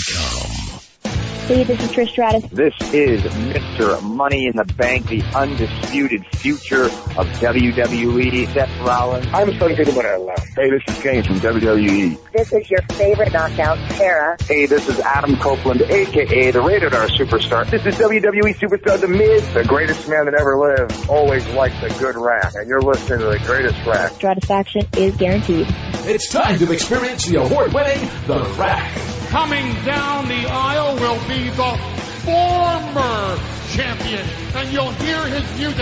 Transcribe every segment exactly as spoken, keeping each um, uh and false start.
com. Hey, this is Trish Stratus. This is Mister Money in the Bank, the undisputed future of W W E. Seth Rollins. I'm Son Goodwin. Hey, this is Kane from W W E. This is your favorite knockout, Sarah. Hey, this is Adam Copeland, a k a the Rated R Superstar. This is W W E Superstar The Miz, the greatest man that ever lived. Always liked a good rap, and you're listening to the greatest rap. Stratisfaction is guaranteed. It's time to experience the award-winning The Rack. Coming down the aisle will be the former champion, and you'll hear his music.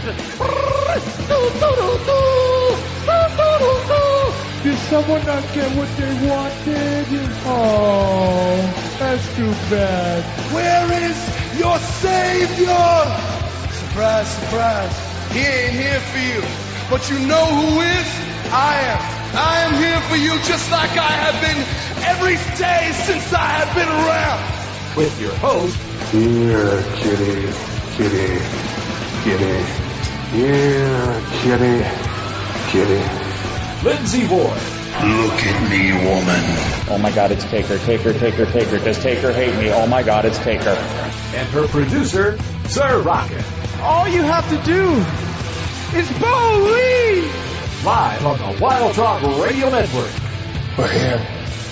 Did someone not get what they wanted? Oh, that's too bad. Where is your savior? Surprise, surprise. He ain't here for you. But you know who is? I am. I am here for you just like I have been every day since I have been around. With your host, yeah, kitty, kitty, kitty, yeah, kitty, kitty, Lindsay Ward. Look at me, woman. Oh my God, it's Taker, Taker, Taker, Taker. Does Taker hate me? Oh my God, it's Taker. And her producer, Sir Rocket. All you have to do is believe. Live on the Wild Talk Radio Network. We're here.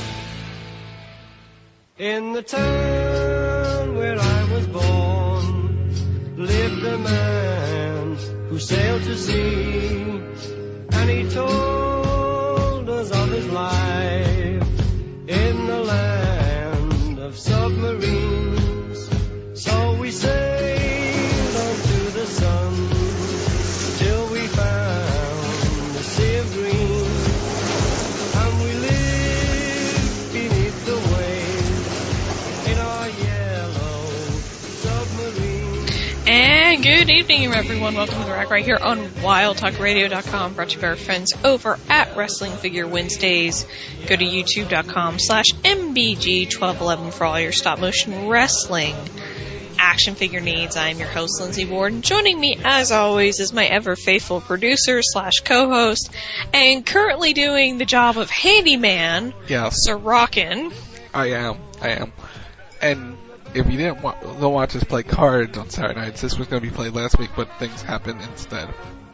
In the town where I was born lived a man who sailed to sea, and he told us of his life in the land of submarines. So we sailed on to the sun till we found the sea of green, and we lived beneath the waves in our yellow submarine. And good evening, everyone. Welcome to The Rack right here on wild talk radio dot com, brought to you by our friends over at Wrestling Figure Wednesdays. Go to youtube.com slash mbg1211 for all your stop motion wrestling action figure needs. I am your host, Lindsay Ward, and joining me, as always, is my ever-faithful producer slash co-host, and currently doing the job of handyman, yes. Sir Rockin'. I am, I am. And if you didn't wa- don't watch us play cards on Saturday nights, this was going to be played last week, but things happened instead.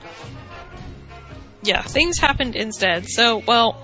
Yeah, things happened instead. So, well,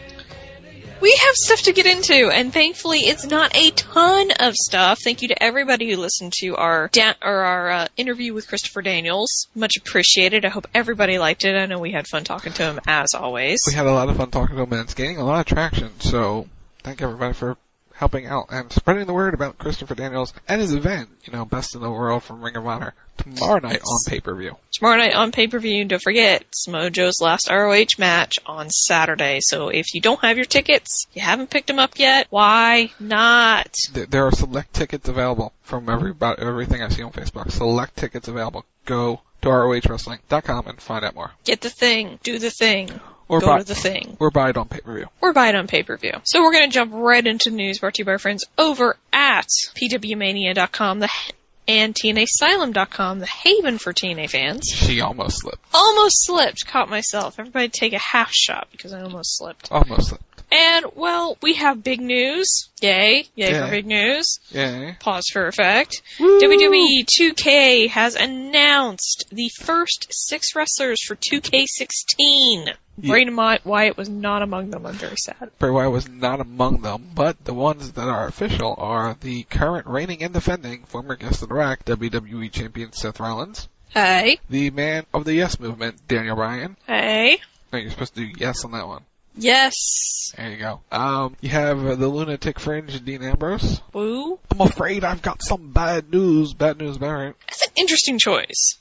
we have stuff to get into, and thankfully it's not a ton of stuff. Thank you to everybody who listened to our da- or our uh, interview with Christopher Daniels. Much appreciated. I hope everybody liked it. I know we had fun talking to him, as always. We had a lot of fun talking to him, and it's gaining a lot of traction, so thank everybody for helping out and spreading the word about Christopher Daniels and his event, you know, Best in the World from Ring of Honor, tomorrow night on pay-per-view. Tomorrow night on pay-per-view, and don't forget, Samoa Joe's last R O H match on Saturday. So if you don't have your tickets, you haven't picked them up yet, why not? There are select tickets available from every, about everything I see on Facebook. Select tickets available. Go to R O H wrestling dot com and find out more. Get the thing. Do the thing. Or Go buy, to the thing. Or buy it on pay-per-view. Or buy it on pay-per-view. So we're going to jump right into news brought to you by our friends over at P W mania dot com the, and T N A Asylum dot com, the haven for T N A fans. She almost slipped. Almost slipped. Caught myself. Everybody take a half shot because I almost slipped. Almost slipped. And, well, we have big news. Yay. Yay, Yay. for big news. Yay. Pause for effect. Woo. W W E two K has announced the first six wrestlers for two K sixteen. Yeah. Bray Wyatt was not among them. I'm very sad. Bray Wyatt was not among them, but the ones that are official are the current reigning and defending former guest of the Rack, W W E champion Seth Rollins. Hey. The man of the Yes Movement, Daniel Bryan. Hey. No, you're supposed to do yes on that one. Yes. There you go. Um, you have uh, the Lunatic Fringe, Dean Ambrose. Woo. I'm afraid I've got some bad news. Bad news, Barrett. That's an interesting choice.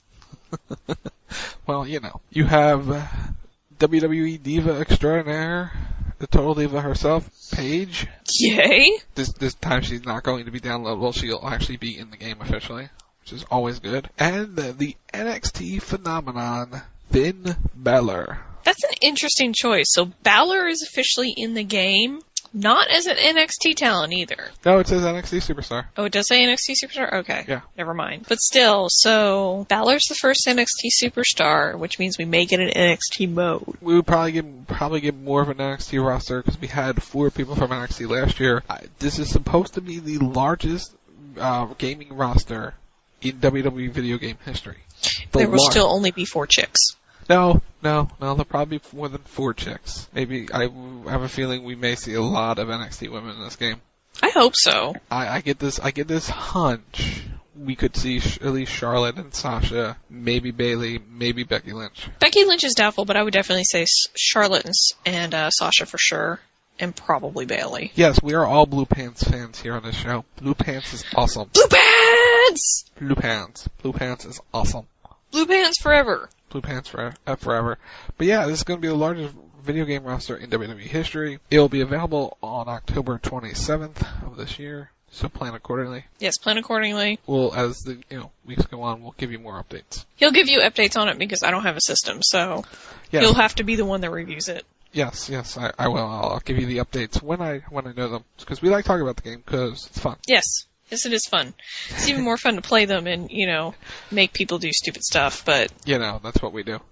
Well, you know. You have uh, W W E Diva Extraordinaire, the Total Diva herself, Paige. Yay. This this time she's not going to be downloadable. She'll actually be in the game officially, which is always good. And uh, the N X T phenomenon, Finn Balor. That's an interesting choice. So Balor is officially in the game. Not as an N X T talent either. No, it says N X T Superstar. Oh, it does say N X T Superstar? Okay. Yeah. Never mind. But still, so Balor's the first N X T Superstar, which means we may get an N X T mode. We would probably get probably get more of an N X T roster because we had four people from N X T last year. I, this is supposed to be the largest uh, gaming roster in W W E video game history. The there will lar- still only be four chicks. No, no, no, there'll probably be more than four chicks. Maybe, I have a feeling we may see a lot of N X T women in this game. I hope so. I, I get this, I get this hunch we could see sh- at least Charlotte and Sasha, maybe Bayley, maybe Becky Lynch. Becky Lynch is doubtful, but I would definitely say Charlotte and, and uh, Sasha for sure. And probably Bayley. Yes, we are all Blue Pants fans here on this show. Blue Pants is awesome. Blue Pants! Blue Pants. Blue Pants is awesome. Blue Pants forever. Blue Pants for, uh, forever. But yeah, this is going to be the largest video game roster in W W E history. It will be available on October twenty-seventh of this year, so plan accordingly. Yes, plan accordingly. We'll, as the you know weeks go on, we'll give you more updates. He'll give you updates on it because I don't have a system, so yes. He'll have to be the one that reviews it. Yes, yes, I, I will. I'll, I'll give you the updates when I when I know them, because we like talking about the game because it's fun. Yes. Yes, it is fun. It's even more fun to play them and, you know, make people do stupid stuff, but... You know, that's what we do.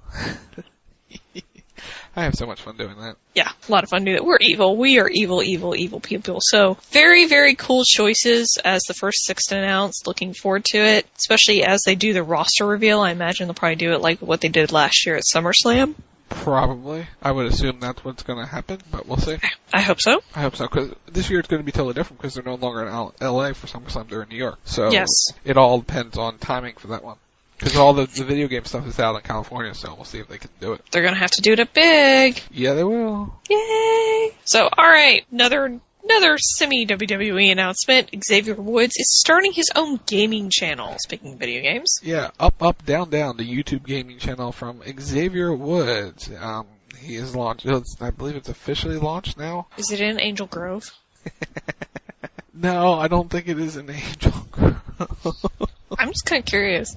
I have so much fun doing that. Yeah, a lot of fun doing that. We're evil. We are evil, evil, evil people. So, very, very cool choices as the first six to announce. Looking forward to it, especially as they do the roster reveal. I imagine they'll probably do it like what they did last year at SummerSlam. Probably. I would assume that's what's going to happen, but we'll see. I hope so. I hope so, because this year it's going to be totally different because they're no longer in L A for SummerSlam. They're in New York. So yes. It all depends on timing for that one. Because all the, the video game stuff is out in California, so we'll see if they can do it. They're going to have to do it up big. Yeah, they will. Yay! So, alright, another... Another semi-W W E announcement. Xavier Woods is starting his own gaming channel, speaking of video games. Yeah, Up, Up, Down, Down, the YouTube gaming channel from Xavier Woods. Um, he is launched, I believe it's officially launched now. Is it in Angel Grove? No, I don't think it is in Angel Grove. I'm just kind of curious.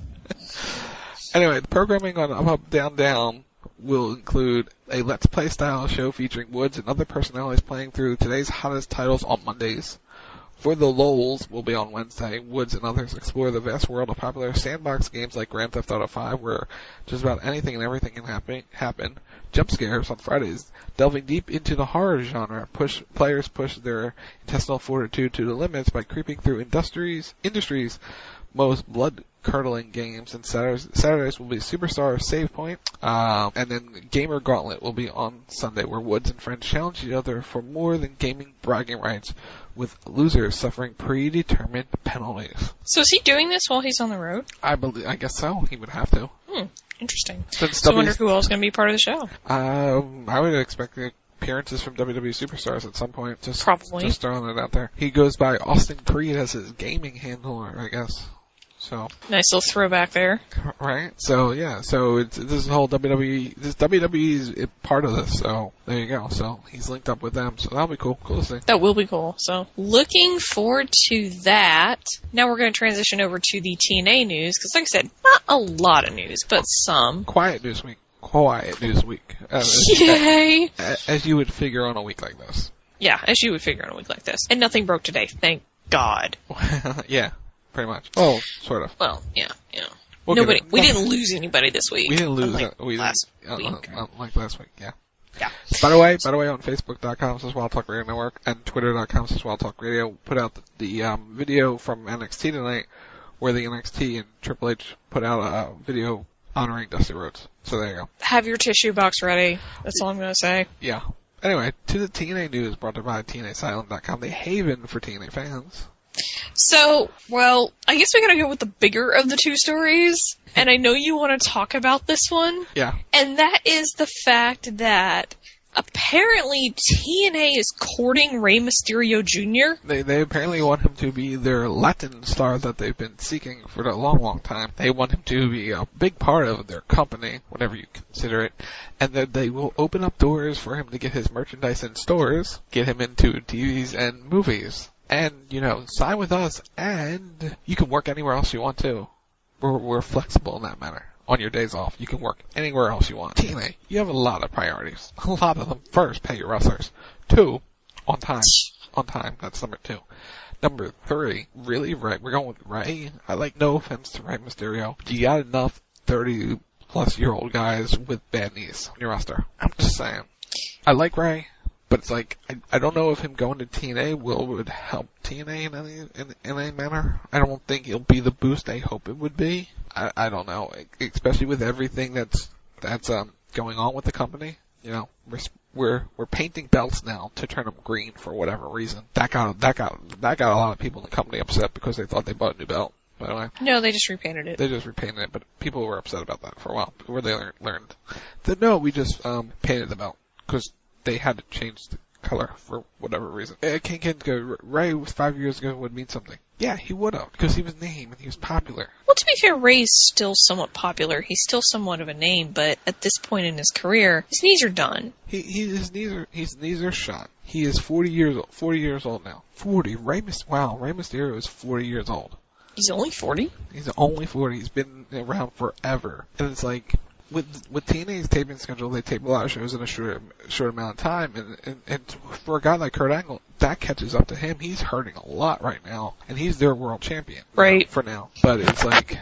Anyway, the programming on Up, Up, Down, Down will include a Let's Play style show featuring Woods and other personalities playing through today's hottest titles on Mondays. For the Lulz will be on Wednesday. Woods and others explore the vast world of popular sandbox games like Grand Theft Auto five, where just about anything and everything can happen. happen. Jump scares on Fridays, delving deep into the horror genre. Push players push their intestinal fortitude to the limits by creeping through industries, industries most blood-curdling games, and Saturdays, Saturdays will be Superstar Save Point, um, and then Gamer Gauntlet will be on Sunday, where Woods and friends challenge each other for more than gaming bragging rights, with losers suffering predetermined penalties. So is he doing this while he's on the road? I believe, I guess so. He would have to. Hmm, interesting. Since so I W- wonder who else is going to be part of the show. Um, I would expect appearances from W W E Superstars at some point. Just, Probably. Just throwing it out there. He goes by Austin Creed as his gaming handler, I guess. So nice little throwback there. Right? So yeah, so it's this whole W W E, this W W E is part of this, so there you go. So he's linked up with them, so that'll be cool. Cool to see. That will be cool. So looking forward to that. Now we're going to transition over to the T N A news, because like I said, not a lot of news, but some. Quiet news week. Quiet news week. As, Yay! As, as you would figure on a week like this. Yeah, as you would figure on a week like this. And nothing broke today, thank God. Yeah. Pretty much. Oh, sort of. Well, yeah, yeah. We'll Nobody, we didn't lose anybody this week. We didn't lose unlike uh, we last uh, week. Uh, like last week, yeah. Yeah. By the way, by the way, on Facebook.com slash Wild Talk Radio Network and Twitter.com slash Wild Talk Radio, put out the, the um, video from N X T tonight, where the N X T and Triple H put out a video honoring Dusty Rhodes. So there you go. Have your tissue box ready. That's all I'm going to say. Yeah. Anyway, to the T N A news brought to you by T N A Asylum dot com, the haven for T N A fans. So, well, I guess we gotta go with the bigger of the two stories, and I know you want to talk about this one. Yeah. And that is the fact that apparently T N A is courting Rey Mysterio Junior They they apparently want him to be their Latin star that they've been seeking for a long, long time. They want him to be a big part of their company, whatever you consider it, and that they will open up doors for him to get his merchandise in stores, get him into T Vs and movies. And, you know, sign with us, and you can work anywhere else you want to. We're, we're flexible in that matter. On your days off, you can work anywhere else you want. T N A, you have a lot of priorities. A lot of them. First, pay your wrestlers. Two, On time. On time. That's number two. Number three, really, Ray? We're going with Ray? I like, no offense to Rey Mysterio. You got enough thirty-plus-year-old guys with bad knees on your roster. I'm just saying. I like Ray, but it's like, I, I don't know if him going to T N A will would help T N A in any, in, in any manner. I don't think it'll be the boost I hope it would be. I, I don't know, especially with everything that's, that's, um, going on with the company. You know, we're, we're, we're painting belts now to turn them green for whatever reason. That got, that got, that got a lot of people in the company upset because they thought they bought a new belt. By the way. No, they just repainted it. They just repainted it, but people were upset about that for a while. Before they learned, learned that no, we just, um, painted the belt. Cause they had to change the color for whatever reason. I can't get go, Ray was five years ago would mean something. Yeah, he would have, because he was named and he was popular. Well, to be fair, Ray's still somewhat popular. He's still somewhat of a name, but at this point in his career, his knees are done. He, he his knees are his knees are shot. He is forty years old. Forty years old now. Forty. Rey Mysterio. Wow, Rey Mysterio is forty years old. He's only forty. He's only forty. He's been around forever, and it's like. With with T N A's taping schedule, they tape a lot of shows in a short short amount of time, and, and and for a guy like Kurt Angle, that catches up to him. He's hurting a lot right now, and he's their world champion, right? For now, but it's like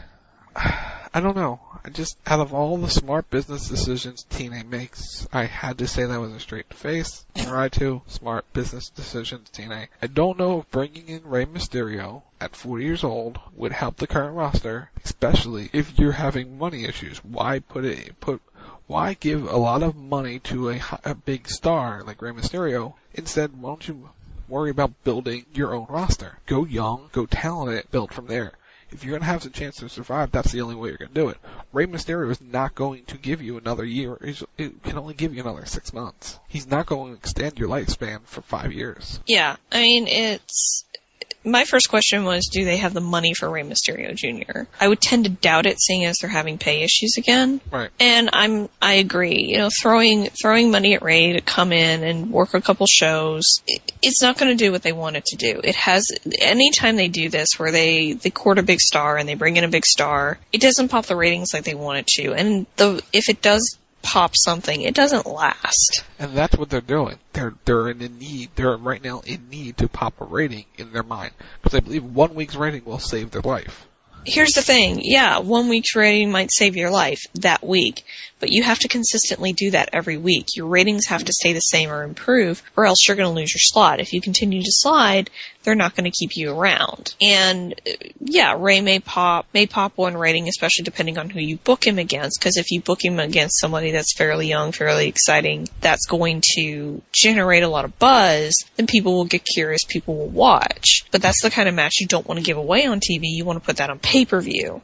I don't know. I just out of all the smart business decisions T N A makes, I had to say that was a straight face. Try to smart business decisions T N A. I don't know if bringing in Rey Mysterio at forty years old would help the current roster, especially if you're having money issues. Why put it, put, why give a lot of money to a, a big star like Rey Mysterio? Instead, why don't you worry about building your own roster? Go young, go talented, build from there. If you're going to have the chance to survive, that's the only way you're going to do it. Rey Mysterio is not going to give you another year. It can only give you another six months. He's not going to extend your lifespan for five years. Yeah, I mean, it's... My first question was, do they have the money for Rey Mysterio Junior? I would tend to doubt it, seeing as they're having pay issues again. Right. And I'm, I agree. You know, throwing, throwing money at Rey to come in and work a couple shows, it, it's not going to do what they want it to do. It has, anytime they do this, where they, they court a big star and they bring in a big star, it doesn't pop the ratings like they want it to. And the, if it does pop something, it doesn't last. And that's what they're doing. They're they're in need. They're right now in need to pop a rating in their mind, because I believe one week's rating will save their life. Here's the thing. Yeah, one week's rating might save your life that week, but you have to consistently do that every week. Your ratings have to stay the same or improve, or else you're going to lose your slot. If you continue to slide, they're not going to keep you around. And yeah, Rey may pop, may pop one rating, especially depending on who you book him against, because if you book him against somebody that's fairly young, fairly exciting, that's going to generate a lot of buzz, then people will get curious, people will watch. But that's the kind of match you don't want to give away on T V. You want to put that on pay-per-view.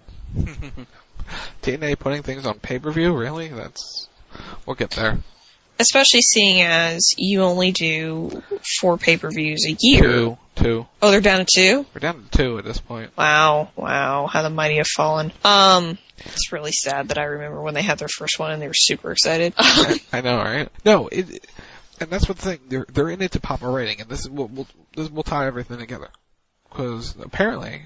T N A putting things on pay-per-view? Really? That's... We'll get there. Especially seeing as you only do four pay-per-views a year. Two. Two. Oh, they're down to two? We're down to two at this point. Wow. Wow. How the mighty have fallen. Um, it's really sad that I remember when they had their first one and they were super excited. I, I know, right? No, it, it, and that's what the thing, they're, they're in it to pop a rating, and this is, we'll, we'll, this will tie everything together. Because apparently,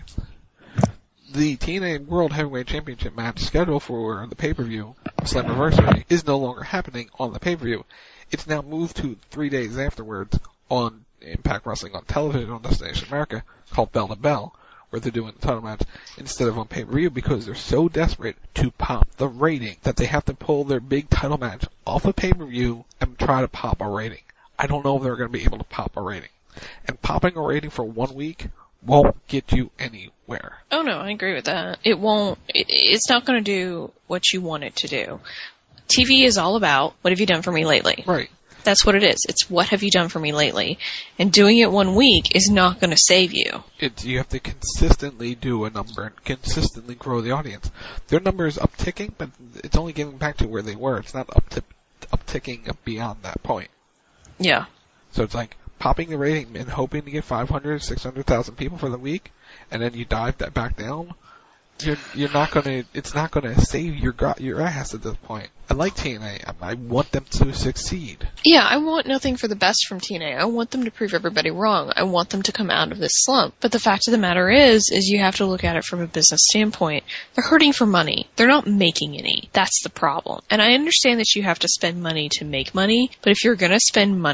the T N A World Heavyweight Championship match scheduled for the pay-per-view, Slammiversary, is no longer happening on the pay-per-view. It's now moved to three days afterwards on Impact Wrestling on television on Destination America, called Bell to Bell, where they're doing the title match instead of on pay-per-view, because they're so desperate to pop the rating that they have to pull their big title match off of pay-per-view and try to pop a rating. I don't know if they're going to be able to pop a rating. And popping a rating for one week won't get you anywhere. Oh no, I agree with that. It won't, it, it's not going to do what you want it to do. T V is all about, what have you done for me lately? Right. That's what it is. It's what have you done for me lately? And doing it one week is not going to save you. It's, you have to consistently do a number and consistently grow the audience. Their number is upticking, but it's only getting back to where they were. It's not up to, upticking beyond that point. Yeah. So it's like popping the rating and hoping to get five hundred, six hundred thousand people for the week, and then you dive that back down. You're, you're not gonna, it's not gonna save your, your ass at this point. I like T N A. I want them to succeed. Yeah, I want nothing for the best from T N A. I want them to prove everybody wrong. I want them to come out of this slump. But the fact of the matter is, is you have to look at it from a business standpoint. They're hurting for money. They're not making any. That's the problem. And I understand that you have to spend money to make money, but if you're gonna spend money,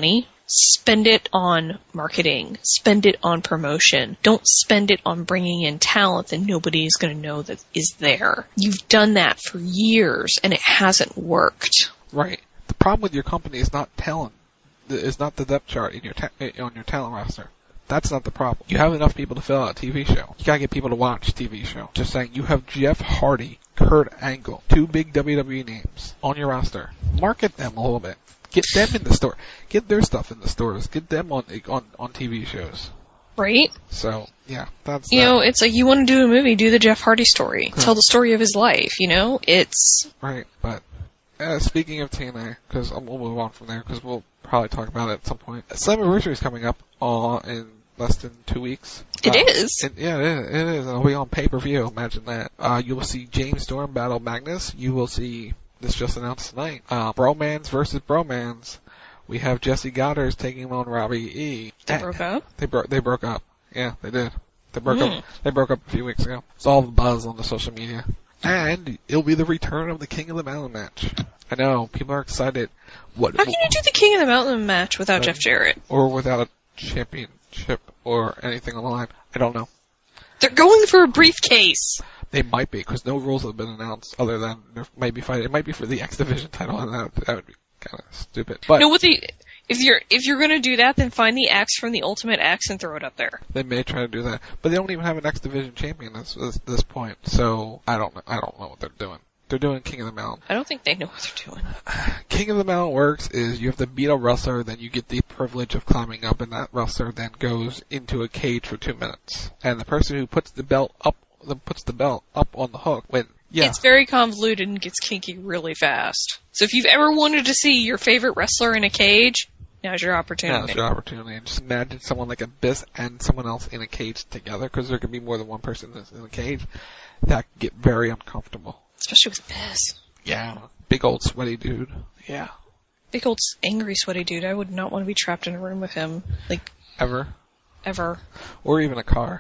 Spend it on marketing. Spend it on promotion. Don't spend it on bringing in talent that nobody is going to know that is there. You've done that for years, and it hasn't worked. Right. The problem with your company is not talent. Is not the depth chart in your ta- on your talent roster. That's not the problem. You have enough people to fill out a T V show. You gotta get people to watch a T V show. Just saying, you have Jeff Hardy, Kurt Angle, two big W W E names on your roster. Market them a little bit. Get them in the store. Get their stuff in the stores. Get them on on, on T V shows. Right? So, yeah, that's You that. know, it's like you want to do a movie, do the Jeff Hardy story. Huh. Tell the story of his life, you know? It's... Right, but uh, speaking of T N A, because we'll move on from there, because we'll probably talk about it at some point. Slammiversary is coming up uh, in less than two weeks. It uh, is? It, yeah, it is. It is. It'll be on pay-per-view. Imagine that. Uh, you will see James Storm battle Magnus. You will see, this just announced tonight, uh, Bromans versus Bromans. We have Jesse Goddard taking him on Robbie E. They broke up? They broke. They broke up. Yeah, they did. They broke mm. up. They broke up a few weeks ago. It's all the buzz on the social media. And it'll be the return of the King of the Mountain match. I know people are excited. What? How can you do the King of the Mountain match without uh, Jeff Jarrett? Or without a championship or anything on the line? I don't know. They're going for a briefcase. They might be, because no rules have been announced other than there might be fighting. It might be for the X Division title, and that that would be kind of stupid. But no, with the if you're if you're gonna do that, then find the X from the Ultimate X and throw it up there. They may try to do that, but they don't even have an X Division champion at this, this point. So I don't know. I don't know what they're doing. They're doing King of the Mountain. I don't think they know what they're doing. King of the Mountain works is you have to beat a wrestler, then you get the privilege of climbing up, and that wrestler then goes into a cage for two minutes. And the person who puts the belt up, puts the belt up on the hook, when yeah. It's very convoluted and gets kinky really fast. So if you've ever wanted to see your favorite wrestler in a cage, now's your opportunity. Now's your opportunity. And just imagine someone like Abyss and someone else in a cage together, because there could be more than one person in a cage. That could get very uncomfortable. Especially with Biz. Yeah. Big old sweaty dude. Yeah. Big old angry sweaty dude. I would not want to be trapped in a room with him. Like. Ever. Ever. Or even a car.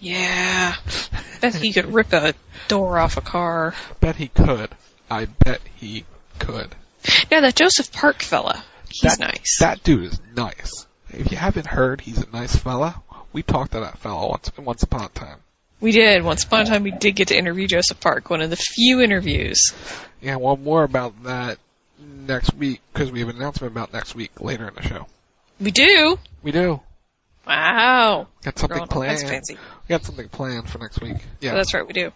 Yeah. Bet he could rip a door off a car. Bet he could. I bet he could. Yeah, that Joseph Park fella. He's that, nice. That dude is nice. If you haven't heard, he's a nice fella. We talked to that fella once, once upon a time. We did. Once upon a time, we did get to interview Joseph Park, one of the few interviews. Yeah, well, more about that next week, because we have an announcement about next week later in the show. We do? We do. Wow. Got something Girl, planned. That's fancy. We got something planned for next week. Yeah. Oh, that's right, we do.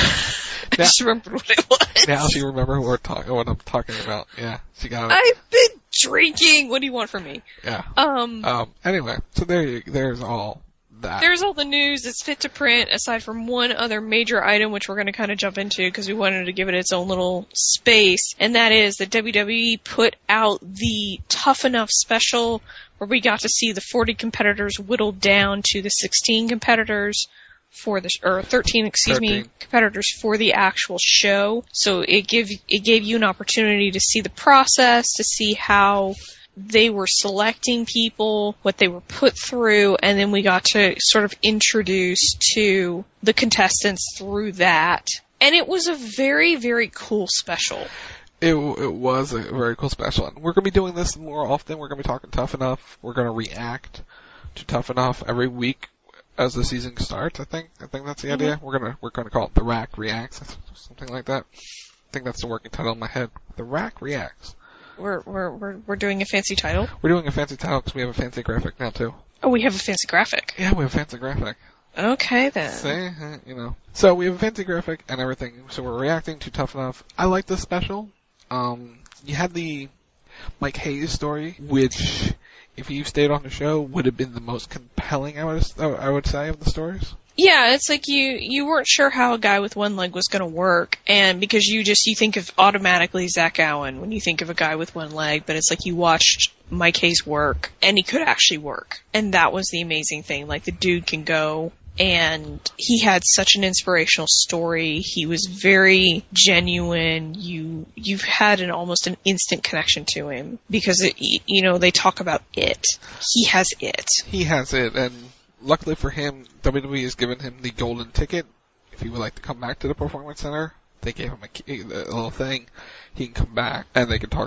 I now, just remembered what it was. Now she remember who we're talking, what I'm talking about. Yeah, she got it. I've been drinking. What do you want from me? Yeah. Um. Um. Anyway, so there, you, there's all that. There's all the news that's fit to print, aside from one other major item, which we're going to kind of jump into because we wanted to give it its own little space, and that is that W W E put out the Tough Enough special, where we got to see the forty competitors whittled down to the sixteen competitors for the, or thirteen, excuse thirteen. me, competitors for the actual show. So it gave, it gave you an opportunity to see the process, to see how they were selecting people, what they were put through, and then we got to sort of introduce to the contestants through that. And it was a very, very cool special. It, it was a very cool special. And we're going to be doing this more often. We're going to be talking Tough Enough. We're going to react to Tough Enough every week as the season starts, I think. I think that's the mm-hmm. idea. We're going to we're going to call it The Rack Reacts, something like that. I think that's the working title in my head. The Rack Reacts. We're we're we're we're doing a fancy title. We're doing a fancy title because we have a fancy graphic now too. Oh, we have a fancy graphic. Yeah, we have a fancy graphic. Okay then. See, you know. So we have a fancy graphic and everything. So we're reacting to Tough Enough. I like this special. Um, you had the Mike Hayes story, which, if you stayed on the show, would have been the most compelling. I would I would say of the stories. Yeah, it's like you, you weren't sure how a guy with one leg was going to work, and because you just, you think of automatically Zach Allen when you think of a guy with one leg, but it's like you watched Mike Hayes work, and he could actually work. And that was the amazing thing. Like, the dude can go, and he had such an inspirational story. He was very genuine. You, you've had an almost an instant connection to him, because it, you know, they talk about it. He has it. He has it, and luckily for him, W W E has given him the golden ticket. If he would like to come back to the Performance Center, they gave him a, key, a little thing. He can come back, and they can talk about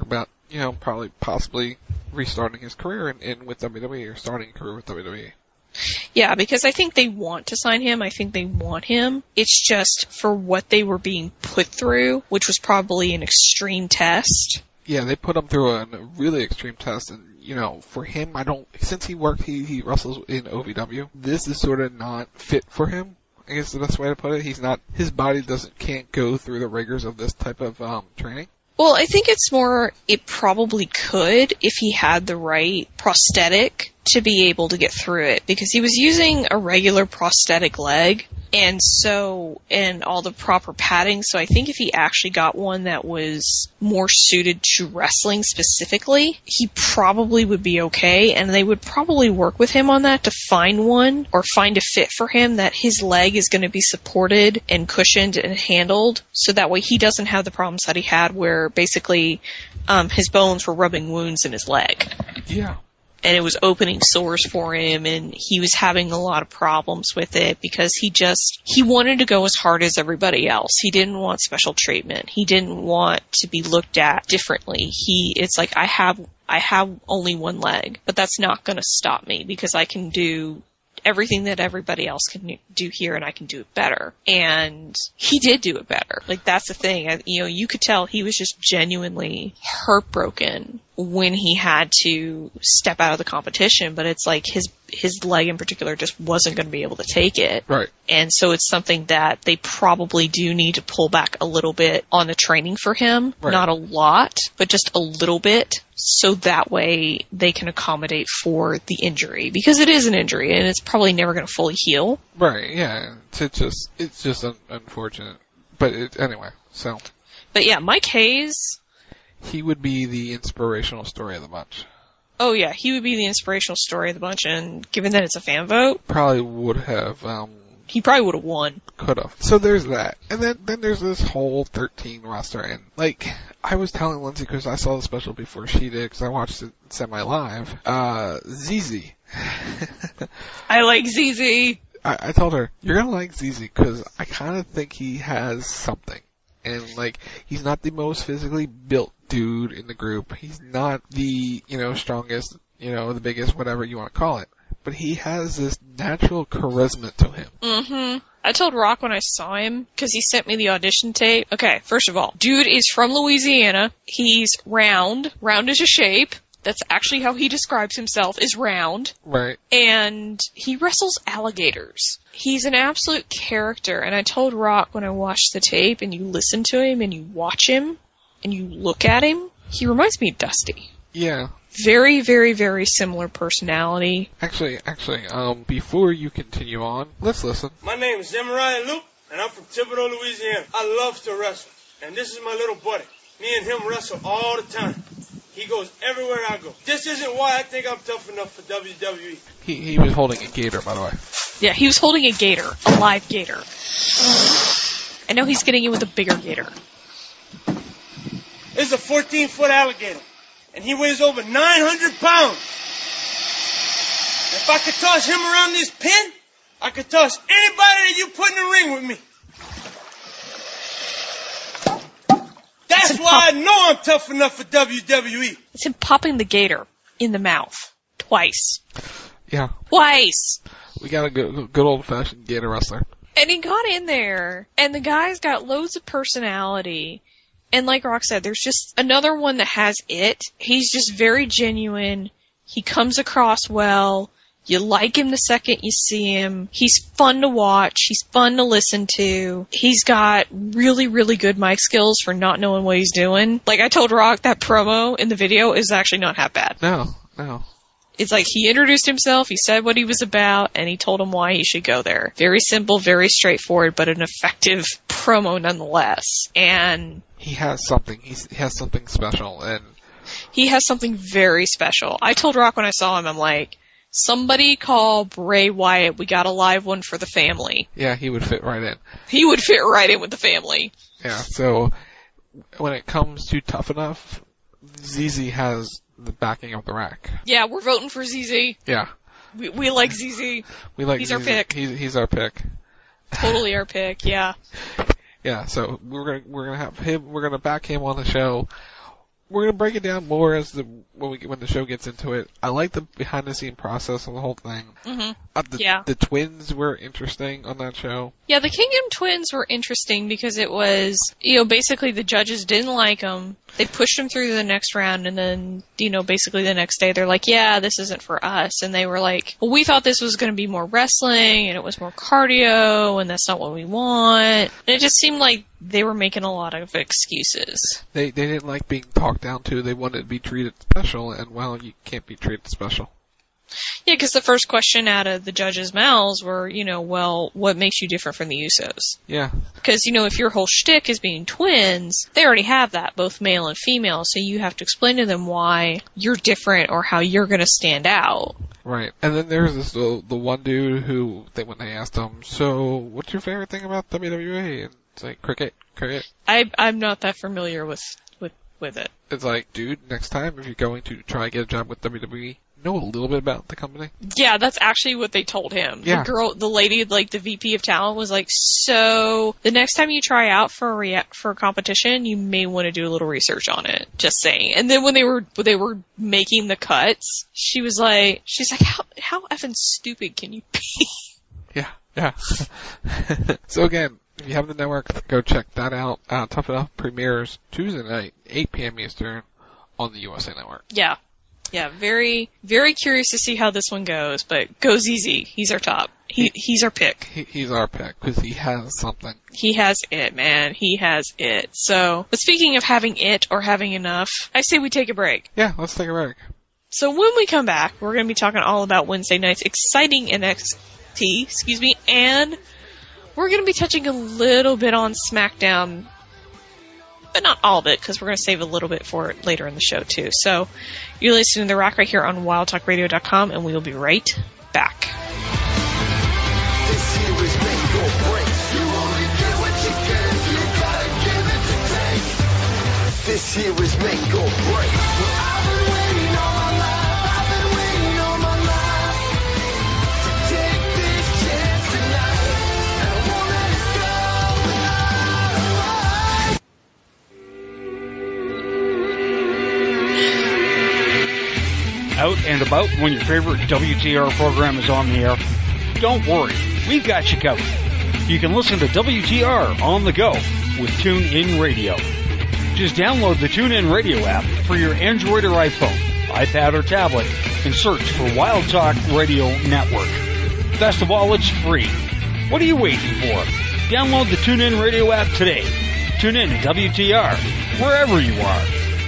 you know, probably possibly restarting his career in, in with W W E or starting a career with W W E. Yeah, because I think they want to sign him. I think they want him. It's just for what they were being put through, which was probably an extreme test. Yeah, they put him through a really extreme test, and, you know, for him, I don't, since he worked, he, he wrestles in O V W, this is sort of not fit for him, I guess the best way to put it. He's not, his body doesn't, can't go through the rigors of this type of, um, training. Well, I think it's more, it probably could if he had the right prosthetic to be able to get through it, because he was using a regular prosthetic leg, and so, and all the proper padding, so I think if he actually got one that was more suited to wrestling specifically, he probably would be okay, and they would probably work with him on that to find one, or find a fit for him that his leg is going to be supported and cushioned and handled, so that way he doesn't have the problems that he had where basically um, his bones were rubbing wounds in his leg. Yeah. And it was opening sores for him, and he was having a lot of problems with it because he just, he wanted to go as hard as everybody else. He didn't want special treatment. He didn't want to be looked at differently. He, it's like, I have, I have only one leg, but that's not going to stop me because I can do everything that everybody else can do here, and I can do it better. And he did do it better. Like, that's the thing. I, you know, you could tell he was just genuinely heartbroken when he had to step out of the competition, but it's like his his leg in particular just wasn't going to be able to take it. Right. And so it's something that they probably do need to pull back a little bit on the training for him. Right. Not a lot, but just a little bit, so that way they can accommodate for the injury, because it is an injury and it's probably never going to fully heal. Right, yeah. It's just, it's just un- unfortunate. But it, anyway, so. But yeah, Mike Hayes, he would be the inspirational story of the bunch. Oh yeah, he would be the inspirational story of the bunch, and given that it's a fan vote, probably would have, um, he probably would have won. Could have. So there's that. And then, then there's this whole thirteen roster, and, like, I was telling Lindsay, because I saw the special before she did, because I watched it semi-live, uh, Z Z. I like Z Z. I, I told her, you're gonna like Z Z, because I kind of think he has something. And, like, he's not the most physically built dude in the group. He's not the, you know, strongest, you know, the biggest, whatever you want to call it. But he has this natural charisma to him. Mm-hmm. I told Rock when I saw him, because he sent me the audition tape. Okay, first of all, dude is from Louisiana. He's round. Round is a shape. That's actually how he describes himself, is round. Right. And he wrestles alligators. He's an absolute character. And I told Rock when I watched the tape, and you listen to him, and you watch him, and you look at him, he reminds me of Dusty. Yeah. Very, very, very similar personality. Actually, actually, um, before you continue on, let's listen. My name is Emmeriah Luke, and I'm from Thibodaux, Louisiana. I love to wrestle. And this is my little buddy. Me and him wrestle all the time. He goes everywhere I go. This isn't why I think I'm tough enough for W W E. He he was holding a gator, by the way. Yeah, he was holding a gator. A live gator. I know he's getting in with a bigger gator. This is a fourteen-foot alligator. And he weighs over nine hundred pounds. If I could toss him around this pen, I could toss anybody that you put in the ring with me. That's why I know I'm tough enough for W W E. It's him popping the gator in the mouth. Twice. Yeah. Twice. We got a good, good old-fashioned gator wrestler. And he got in there, and the guy's got loads of personality. And like Rock said, there's just another one that has it. He's just very genuine. He comes across well. You like him the second you see him. He's fun to watch. He's fun to listen to. He's got really, really good mic skills for not knowing what he's doing. Like I told Rock, that promo in the video is actually not half bad. No, no. It's like he introduced himself, he said what he was about, and he told him why he should go there. Very simple, very straightforward, but an effective promo nonetheless. And he has something. He's, he has something special, and he has something very special. I told Rock when I saw him, I'm like, somebody call Bray Wyatt. We got a live one for the family. Yeah, he would fit right in. He would fit right in with the family. Yeah, so when it comes to Tough Enough, Z Z has the backing of the rack. Yeah, we're voting for Z Z. Yeah. We we like Z Z. We like He's Z Z. our pick. He's, he's our pick. Totally our pick, yeah. Yeah, so we're gonna we're gonna have him. We're gonna back him on the show. we're gonna break it down more as the when we when the show gets into it. I like the behind the scene process of the whole thing. Mm-hmm. Uh, the, yeah. The twins were interesting on that show. Yeah, the Kingdom twins were interesting because it was, you know, basically the judges didn't like them. They pushed them through to the next round, and then, you know, basically the next day they're like, yeah, this isn't for us. And they were like, well, we thought this was going to be more wrestling, and it was more cardio, and that's not what we want. And it just seemed like they were making a lot of excuses. They they didn't like being talked down to. They wanted to be treated special, and, well, you can't be treated special. Yeah, because the first question out of the judges' mouths were, you know, well, what makes you different from the Usos? Yeah. Because, you know, if your whole shtick is being twins, they already have that, both male and female, so you have to explain to them why you're different or how you're going to stand out. Right. And then there's this the, the one dude who, they, when they asked him, so what's your favorite thing about W W E? And it's like, cricket, cricket. I, I'm not that familiar with, with, with it. It's like, dude, next time if you're going to try to get a job with W W E, know a little bit about the company? Yeah, that's actually what they told him. Yeah. The girl, the lady, like the V P of talent was like, so the next time you try out for a rea- for a competition, you may want to do a little research on it. Just saying. And then when they were, when they were making the cuts, she was like, she's like, how, how effing stupid can you be? Yeah, yeah. So again, if you have the network, go check that out. Uh, Tough Enough premieres Tuesday night, eight p.m. Eastern on the U S A Network. Yeah. Yeah, very, very curious to see how this one goes, but goes easy. He's our top. He, he's our pick. He, he's our pick because he has something. He has it, man. He has it. So, but speaking of having it or having enough, I say we take a break. Yeah, let's take a break. So when we come back, we're going to be talking all about Wednesday night's exciting N X T, excuse me, and we're going to be touching a little bit on SmackDown, but not all of it, because we're going to save a little bit for it later in the show, too. So, you're listening to The Rock right here on wild talk radio dot com, and we will be right back. This here is make or break. You only get what you give, you gotta give it to take. This here is make or break. Well, I've been waiting all my life, I've been waiting all my life to take this chance tonight, and I won't let it go without a fight. Out and about when your favorite W T R program is on the air? Don't worry, we've got you covered. You can listen to W T R on the go with TuneIn Radio. Just download the TuneIn Radio app for your Android or iPhone, iPad or tablet, and search for Wild Talk Radio Network. Best of all, it's free. What are you waiting for? Download the TuneIn Radio app today. Tune in to W T R, wherever you are.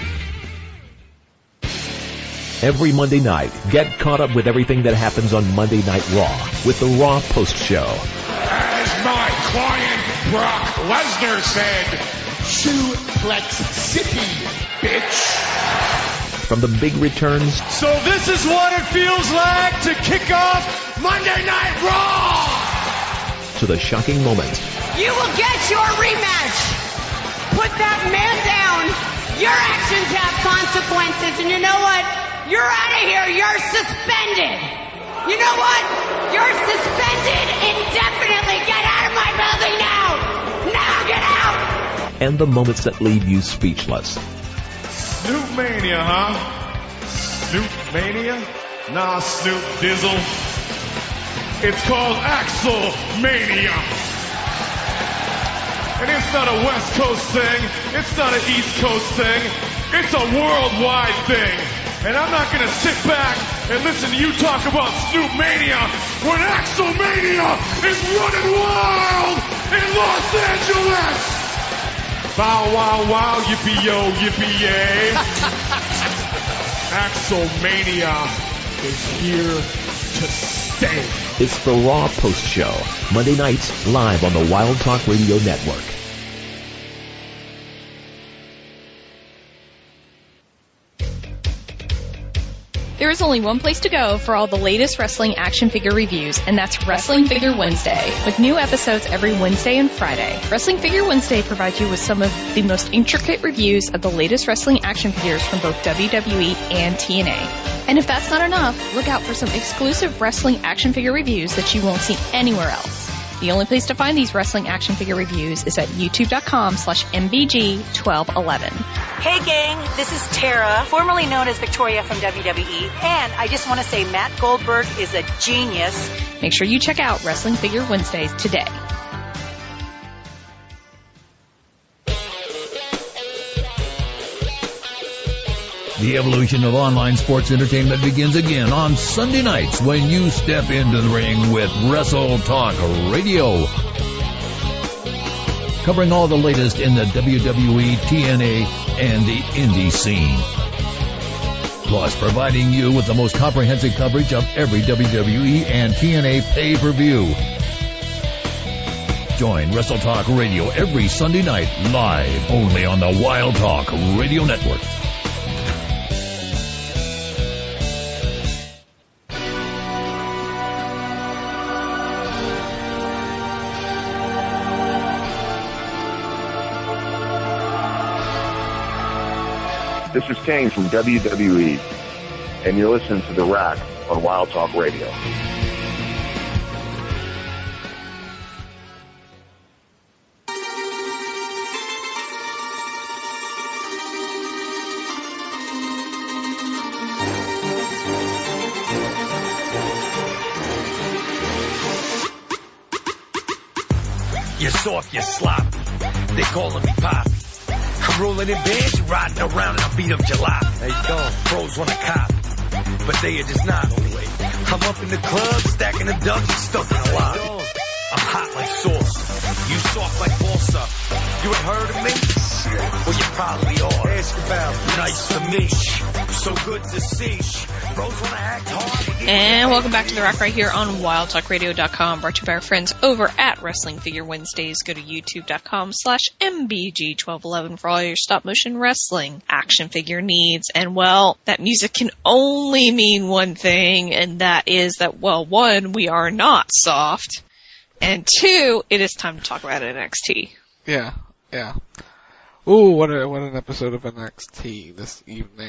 Every Monday night, get caught up with everything that happens on Monday Night Raw with the Raw Post Show. As my client Brock Lesnar said, Suplex City, bitch. From the big returns So this is what it feels like to kick off Monday Night Raw! to the shocking moments, You will get your rematch. Put that man down. Your actions have consequences, and you know what? You're out of here. You're suspended. You know what? You're suspended indefinitely. Get out of my building now. Now get out. and the moments that leave you speechless. Snoop Mania, huh? Snoop Mania? Nah, Snoop Dizzle. It's called Axel Mania. And it's not a West Coast thing. It's not an East Coast thing. It's a worldwide thing. And I'm not going to sit back and listen to you talk about Snoop Mania when Axel Mania is running wild in Los Angeles. Bow, wow, wow, yippee-yo, yippee-yay. Axel Mania is here to stay. It's the Raw Post Show, Monday nights live on the Wild Talk Radio Network. There is only one place to go for all the latest wrestling action figure reviews, and that's Wrestling Figure Wednesday, with new episodes every Wednesday and Friday. Wrestling Figure Wednesday provides you with some of the most intricate reviews of the latest wrestling action figures from both W W E and T N A. And if that's not enough, look out for some exclusive wrestling action figure reviews that you won't see anywhere else. The only place to find these wrestling action figure reviews is at youtube.com slash mbg1211. Hey gang, this is Tara, formerly known as Victoria from W W E, and I just want to say Matt Goldberg is a genius. Make sure you check out Wrestling Figure Wednesdays today. The evolution of online sports entertainment begins again on Sunday nights when you step into the ring with Wrestle Talk Radio. Covering all the latest in the W W E, T N A, and the indie scene. Plus providing you with the most comprehensive coverage of every W W E and T N A pay-per-view. Join Wrestle Talk Radio every Sunday night live only on the Wild Talk Radio Network. This is Kane from W W E, and you're listening to The Rack on Wild Talk Radio. You're soft, you're slop. They calling me Pop. I'm rolling in bands, riding around, and I beat up July. How you going? Pros want a cop, but they are just not. I'm up in the club, stacking the ducks and stuffing a lot. I'm hot like sauce. You soft like balsa. You ain't heard of me? Well, you probably are. Ask about me. Nice to meet you. So good to see you. Bros wanna act hard. And welcome back to The Rack right here on wild talk radio dot com, brought to you by our friends over at Wrestling Figure Wednesdays. Go to youtube.com slash mbg1211 for all your stop motion wrestling action figure needs. And well, that music can only mean one thing, and that is that, well, one, we are not soft, and two, it is time to talk about N X T. Yeah, yeah. Ooh, what a, what an episode of N X T this evening.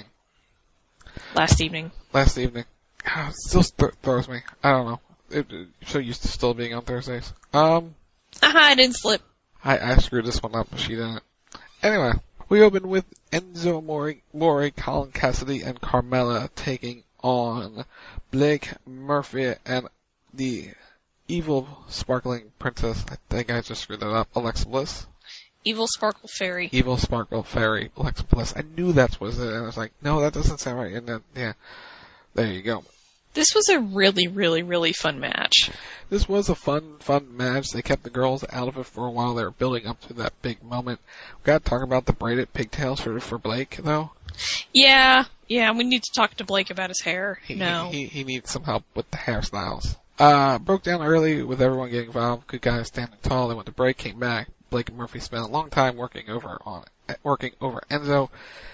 Last evening. Last evening. It still th- throws me. I don't know. It, it, so used to still being on Thursdays. Um. Aha, I didn't slip. I, I screwed this one up, but she didn't. Anyway, we open with Enzo Mori, Mori, Colin Cassidy, and Carmella taking on Blake Murphy and the evil sparkling princess. I think I just screwed that up. Alexa Bliss. Evil Sparkle Fairy. Evil Sparkle Fairy, Alexa Bliss. I knew that was it, and I was like, no, that doesn't sound right. And then, yeah, there you go. This was a really, really, really fun match. This was a fun, fun match. They kept the girls out of it for a while. They were building up to that big moment. We gotta talk about the braided pigtails for, for Blake, though. Yeah, yeah, we need to talk to Blake about his hair. He, no. He, he, he needs some help with the hairstyles. Uh, broke down early with everyone getting involved. Good guys standing tall. They went to break, came back. Blake and Murphy spent a long time working over on working over Enzo.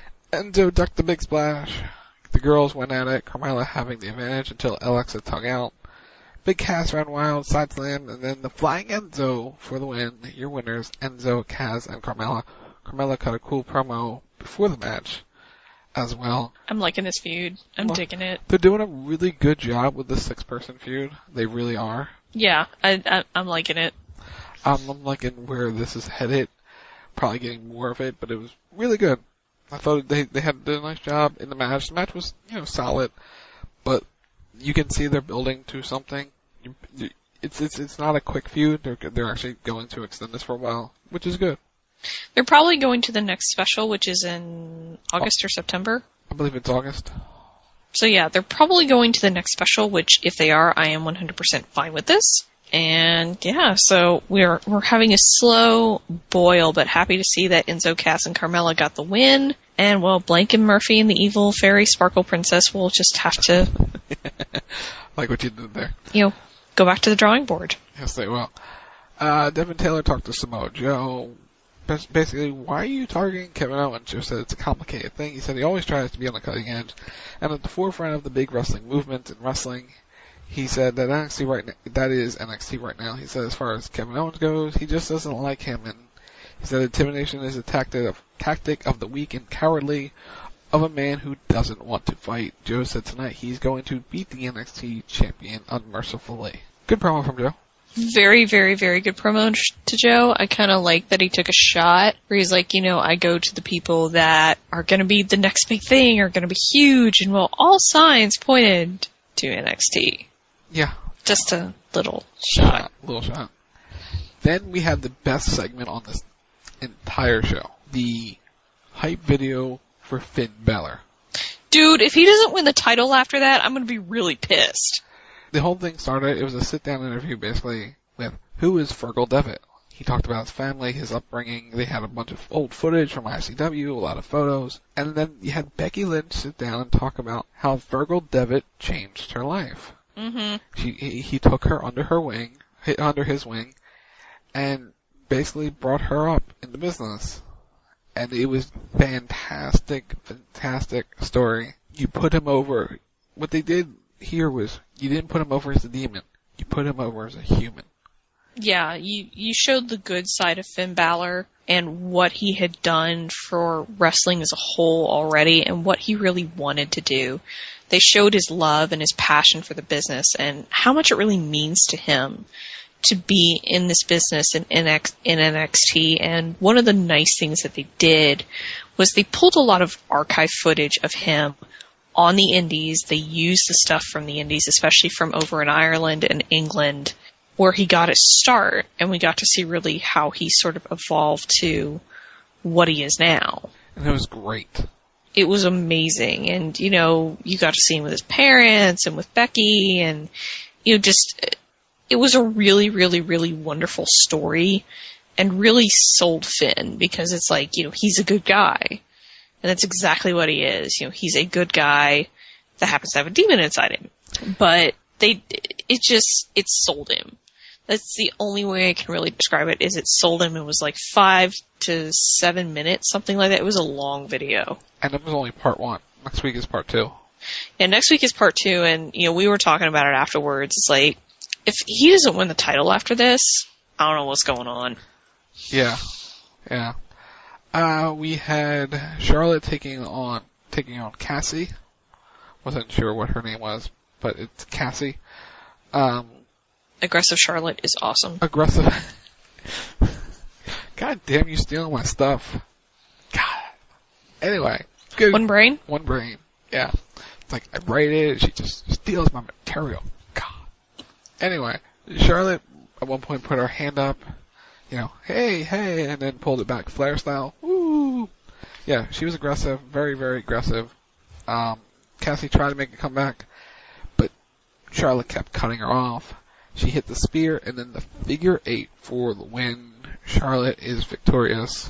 Enzo ducked the big splash. The girls went at it, Carmella having the advantage until Alexa tung out. Big Cass ran wild, side slam, and then the flying Enzo for the win. Your winners, Enzo, Cass, and Carmella. Carmella cut a cool promo before the match as well. I'm liking this feud. I'm well, digging it. They're doing a really good job with the six-person feud. They really are. Yeah, I, I, I'm liking it. Um, I'm liking where this is headed. Probably getting more of it, but it was really good. I thought they they had did a nice job in the match. The match was, you know, solid, but you can see they're building to something. It's it's it's not a quick feud. They're they're actually going to extend this for a while, which is good. They're probably going to the next special, which is in August or September. I believe it's August. So yeah, they're probably going to the next special, which if they are, I am one hundred percent fine with this. And yeah, so we're we're having a slow boil, but happy to see that Enzo, Cass, and Carmella got the win. And well, Blake and Murphy and the evil fairy Sparkle Princess will just have to like what you did there. You know, go back to the drawing board. Yes, they will. Uh, Devin Taylor talked to Samoa Joe. Basically, why are you targeting Kevin Owens? Joe said it's a complicated thing. He said he always tries to be on the cutting edge and at the forefront of the big wrestling movement in wrestling. He said that N X T right now, that is N X T right now. He said as far as Kevin Owens goes, he just doesn't like him, and he said intimidation is a tactic of, tactic of the weak and cowardly of a man who doesn't want to fight. Joe said tonight he's going to beat the N X T champion unmercifully. Good promo from Joe. Very, very, very good promo to Joe. I kind of like that he took a shot where he's like, you know, I go to the people that are going to be the next big thing, are going to be huge, and well, all signs pointed to N X T. Yeah. Just a little shot. shot. Little shot. Then we had the best segment on this entire show. The hype video for Finn Balor. Dude, if he doesn't win the title after that, I'm going to be really pissed. The whole thing started, it was a sit-down interview basically with, who is Fergal Devitt? He talked about his family, his upbringing, they had a bunch of old footage from I C W, a lot of photos, and then you had Becky Lynch sit down and talk about how Fergal Devitt changed her life. Mm-hmm. She, he, he took her under her wing, under his wing, and basically brought her up in the business. And it was fantastic, fantastic story. You put him over, what they did here was, you didn't put him over as a demon. You put him over as a human. Yeah, you, you showed the good side of Finn Balor and what he had done for wrestling as a whole already and what he really wanted to do. They showed his love and his passion for the business and how much it really means to him to be in this business in N X T. And one of the nice things that they did was they pulled a lot of archive footage of him on the indies. They used the stuff from the indies, especially from over in Ireland and England, where he got his start, and we got to see really how he sort of evolved to what he is now. And it was great. It was amazing, and, you know, you got to see him with his parents and with Becky, and, you know, just, it was a really, really, really wonderful story, and really sold Finn, because it's like, you know, he's a good guy. And that's exactly what he is. You know, he's a good guy that happens to have a demon inside him. But they, it just, it sold him. That's the only way I can really describe it, is it sold him. It was like five to seven minutes, something like that. It was a long video. And it was only part one. Next week is part two. Yeah, next week is part two, and, you know, we were talking about it afterwards. It's like, if he doesn't win the title after this, I don't know what's going on. Yeah. Yeah. Uh, we had Charlotte taking on, taking on Cassie. Wasn't sure what her name was, but it's Cassie. Um, Aggressive Charlotte is awesome. Aggressive. God damn, you stealing my stuff. God. Anyway, good. One brain? One brain. Yeah. It's like, I write it, she just steals my material. God. Anyway, Charlotte at one point put her hand up, you know, hey, hey, and then pulled it back Flair style. Woo! Yeah, she was aggressive, very, very aggressive. Um, Cassie tried to make a comeback, but Charlotte kept cutting her off. She hit the spear, and then the figure eight for the win. Charlotte is victorious.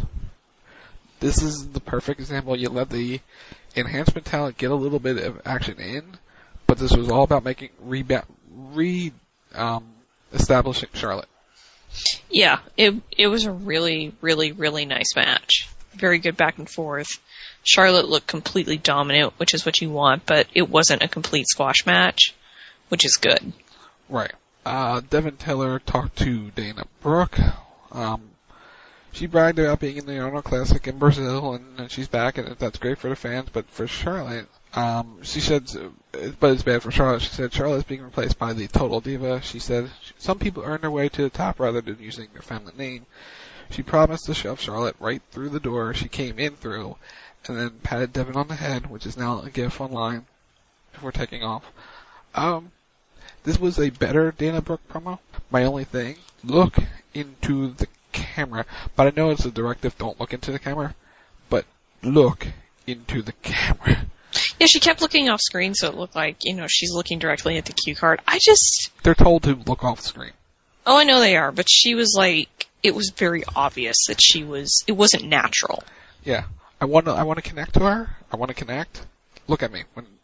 This is the perfect example. You let the enhancement talent get a little bit of action in, but this was all about making re, re um, establishing Charlotte. Yeah, it it was a really, really, really nice match. Very good back and forth. Charlotte looked completely dominant, which is what you want, but it wasn't a complete squash match, which is good. Right. Uh, Devin Taylor talked to Dana Brooke. Um, she bragged about being in the Arnold Classic in Brazil, and, and she's back, and that's great for the fans, but for Charlotte, um, she said, but it's bad for Charlotte. She said Charlotte's being replaced by the Total Diva. She said some people earn their way to the top rather than using their family name. She promised to shove Charlotte right through the door she came in through, and then patted Devin on the head, which is now a gif online before taking off. Um, this was a better Dana Brooke promo. My only thing, look into the camera. But I know it's a directive, don't look into the camera, but look into the camera. Yeah, she kept looking off screen, so it looked like, you know, she's looking directly at the cue card. I just... They're told to look off screen. Oh, I know they are, but she was like, it was very obvious that she was, it wasn't natural. Yeah. I want to, I want to connect to her. I want to connect. Look at me. When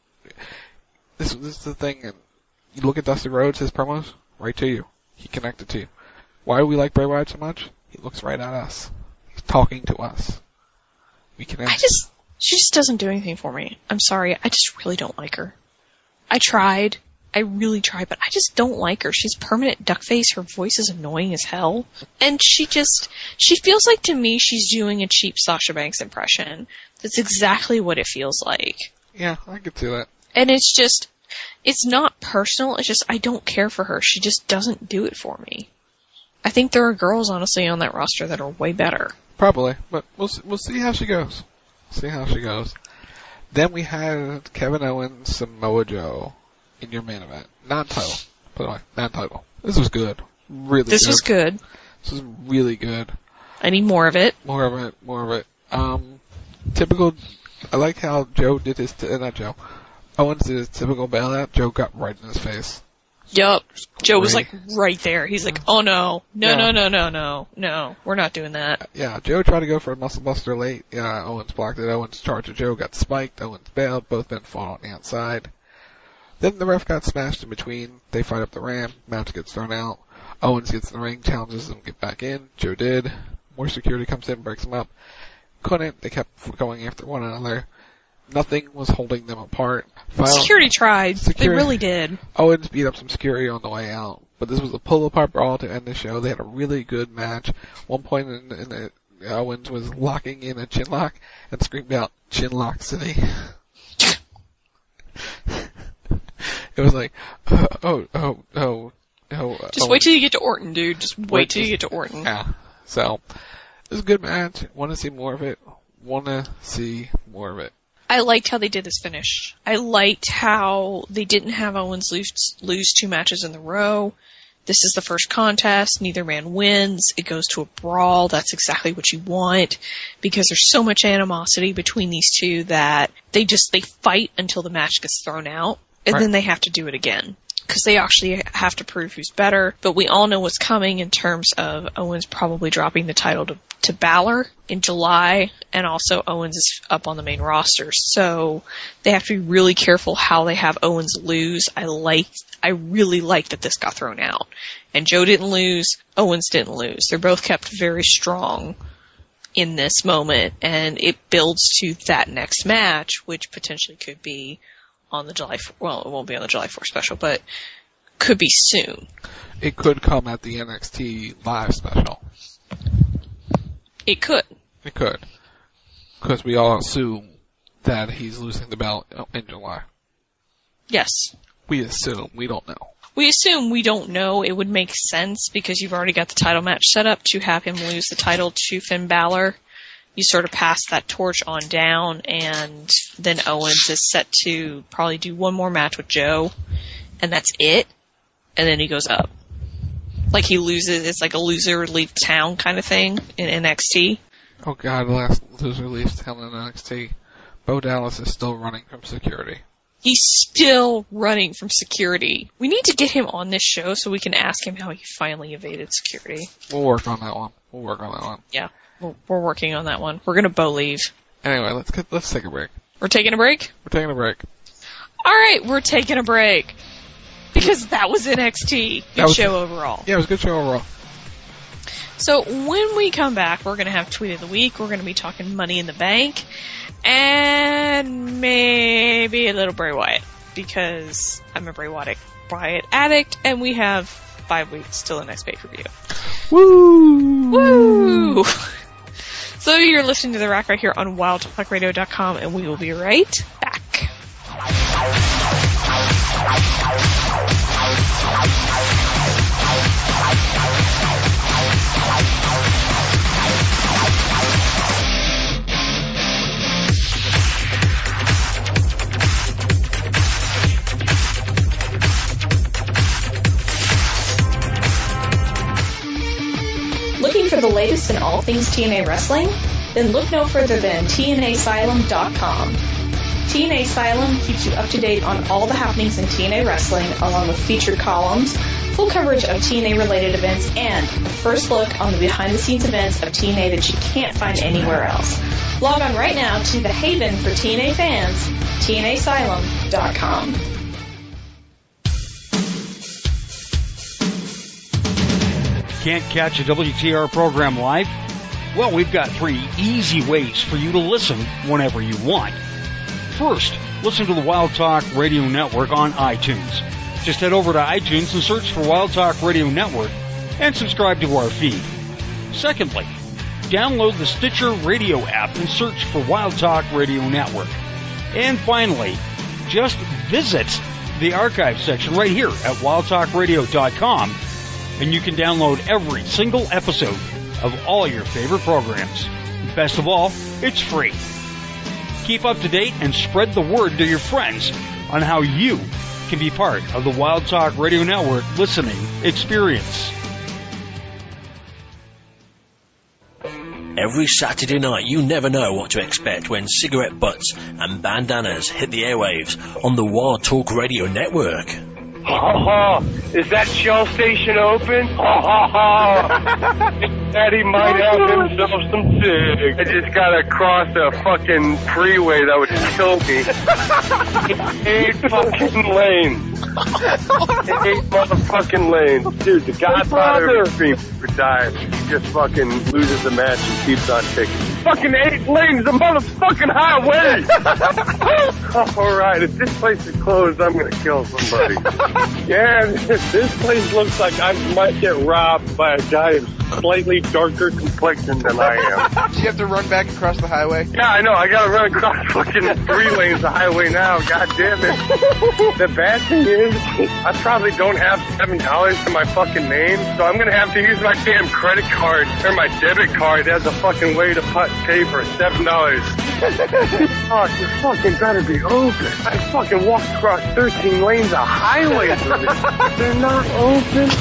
this, this is the thing, and you look at Dusty Rhodes, his promos, right to you. He connected to you. Why do we like Bray Wyatt so much? He looks right at us. He's talking to us. We connect. I just, she just doesn't do anything for me. I'm sorry. I just really don't like her. I tried. I really tried, but I just don't like her. She's permanent duck face. Her voice is annoying as hell. And she just, she feels like to me she's doing a cheap Sasha Banks impression. That's exactly what it feels like. Yeah, I could see that. And it's just, it's not personal. It's just I don't care for her. She just doesn't do it for me. I think there are girls, honestly, on that roster that are way better. Probably, but we'll we'll see how she goes. See how she goes. Then we had Kevin Owens, Samoa Joe in your main event. Non-title, by the way, non-title. This was good. Really This good. was good. This was really good. I need more of it. More of it, more of it. Um, typical, I like how Joe did his, t- not Joe, Owens did his typical bailout. Joe got right in his face. Yup. Joe was Great. like right there. He's like, oh no, no, Yeah. no, no, no, no, no, we're not doing that. Yeah, Joe tried to go for a muscle buster late. Yeah, Owens blocked it. Owens charged at Joe, got spiked. Owens bailed. Both men fought on the outside. Then the ref got smashed in between. They fight up the ramp. Match gets thrown out. Owens gets in the ring, challenges them to get back in. Joe did. More security comes in, breaks them up. Couldn't. They kept going after one another. Nothing was holding them apart. Final, Security tried. Security- They really did. Owens beat up some security on the way out. But this was a pull-apart brawl to end the show. They had a really good match. One point in, in the, Owens was locking in a chinlock and screamed out, "Chinlock City." It was like, uh, oh, oh, oh, oh. Just oh. wait till you get to Orton, dude. Just wait, Wait till you just- get to Orton. Yeah. So, it was a good match. Want to see more of it. Want to see more of it. I liked how they did this finish. I liked how they didn't have Owens lose, lose two matches in the row. This is the first contest. Neither man wins. It goes to a brawl. That's exactly what you want because there's so much animosity between these two that they just, they fight until the match gets thrown out and Right. then they have to do it again because they actually have to prove who's better. But we all know what's coming in terms of Owens probably dropping the title to, to Balor in July, and also Owens is up on the main roster. So they have to be really careful how they have Owens lose. I like, I really like that this got thrown out. And Joe didn't lose, Owens didn't lose. They're both kept very strong in this moment, and it builds to that next match, which potentially could be on the July, well, it won't be on the July fourth special, but could be soon. It could come at the N X T live special. It could. It could. Because we all assume that he's losing the belt in July. Yes. We assume. We don't know. We assume, we don't know. It would make sense because you've already got the title match set up to have him lose the title to Finn Balor. You sort of pass that torch on down, and then Owens is set to probably do one more match with Joe, and that's it. And then he goes up. Like he loses, it's like a loser leave town kind of thing in N X T. Oh god, the last loser leaves town in N X T. Bo Dallas is still running from security. He's still running from security. We need to get him on this show so we can ask him how he finally evaded security. We'll work on that one. We'll work on that one. Yeah, we're, we're working on that one. We're gonna Bo leave. Anyway, let's get, let's take a break. We're taking a break? We're taking a break. Alright, we're taking a break. Because that was N X T. Good was, show overall. Yeah, it was a good show overall. So when we come back, we're going to have Tweet of the Week. We're going to be talking Money in the Bank. And maybe a little Bray Wyatt. Because I'm a Bray Wyatt, Wyatt addict. And we have five weeks till the next pay-per-view. Woo! Woo! So you're listening to The Rack right here on wild talk radio dot com. And we will be right back. Looking for the latest in all things T N A wrestling? Then look no further than T N A Asylum dot com. T N A Asylum keeps you up to date on all the happenings in T N A wrestling, along with featured columns, full coverage of T N A related events, and a first look on the behind the scenes events of T N A that you can't find anywhere else. Log on right now to the haven for T N A fans, T N A Asylum dot com. Can't catch a W T R program live? Well, we've got three easy ways for you to listen whenever you want. First, listen to the Wild Talk Radio Network on iTunes. Just head over to iTunes and search for Wild Talk Radio Network and subscribe to our feed. Secondly, download the Stitcher Radio app and search for Wild Talk Radio Network. And finally, just visit the archive section right here at wild talk radio dot com, and you can download every single episode of all your favorite programs. Best of all, it's free. Keep up to date and spread the word to your friends on how you can be part of the Wild Talk Radio Network listening experience. Every Saturday night, you never know what to expect when cigarette butts and bandanas hit the airwaves on the Wild Talk Radio Network. Ha ha! Is that Shell station open? Ha ha ha! Daddy might have himself some cigs. I just gotta cross a fucking freeway that would kill me. Eight fucking lanes. Eight motherfucking lanes. Dude, the Godfather of Extreme for dive. He just fucking loses the match and keeps on ticking. Fucking eight lanes, the motherfucking highway! Alright, if this place is closed, I'm gonna kill somebody. Yeah, this place looks like I might get robbed by a guy of slightly darker complexion than I am. Do you have to run back across the highway? Yeah, I know. I gotta run across fucking three lanes of highway now. God damn it. The bad thing is, I probably don't have seven dollars to my fucking name, so I'm gonna have to use my damn credit card or my debit card as a fucking way to put, pay for seven dollars. Oh, you fucking better be open. I fucking walked across thirteen lanes of highway. They're not open.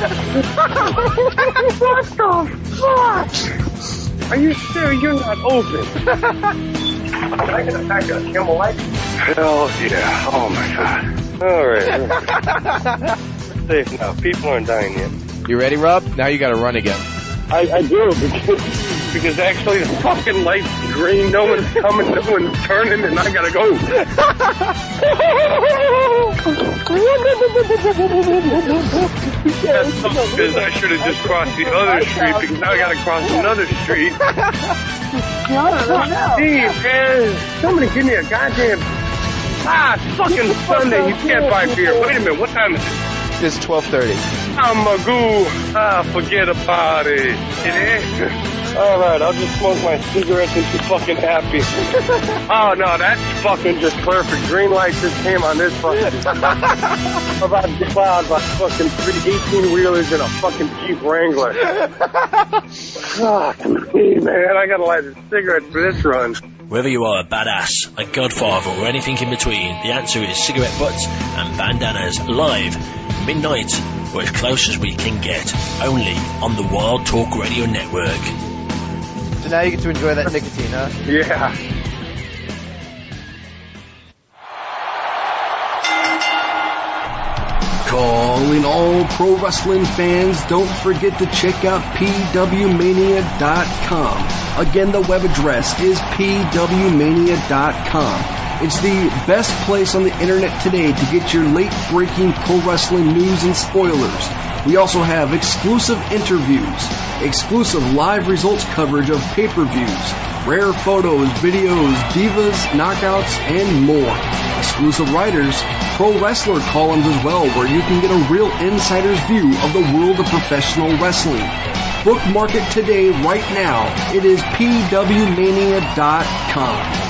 What the fuck? Are you serious? You're not open. Can I get a pack of Camel Light? Hell yeah. Oh my god. Alright. Safe now. People aren't dying yet. You ready, Rob? Now you gotta run again. I, I do, because, because actually the fucking light's green, no one's coming, no one's turning, and I gotta go. That's something because I should have just crossed the other street, because now I gotta cross another street. Steve, man, somebody give me a goddamn... Ah, it's fucking Sunday, you can't buy beer. Wait a minute, what time is it? It's twelve thirty. I'm a goo. Ah, forget about it. It is. Alright, I'll just smoke my cigarettes and be fucking happy. Oh, no, that's fucking just perfect. Green light just came on this fucking... I'm about to get plowed by fucking three eighteen-wheelers and a fucking Jeep Wrangler. Fuck me, man. I gotta light a cigarette for this run. Whether you are a badass, a godfather, or anything in between, the answer is cigarette butts and bandanas live, midnight, or as close as we can get, only on the Wild Talk Radio Network. So now you get to enjoy that nicotine, huh? Yeah. Calling all pro wrestling fans, don't forget to check out P W mania dot com. Again, the web address is P W mania dot com. It's the best place on the internet today to get your late-breaking pro wrestling news and spoilers. We also have exclusive interviews, exclusive live results coverage of pay-per-views, rare photos, videos, divas, knockouts, and more. Exclusive writers, pro wrestler columns as well, where you can get a real insider's view of the world of professional wrestling. Bookmark it today, right now. It is P W mania dot com.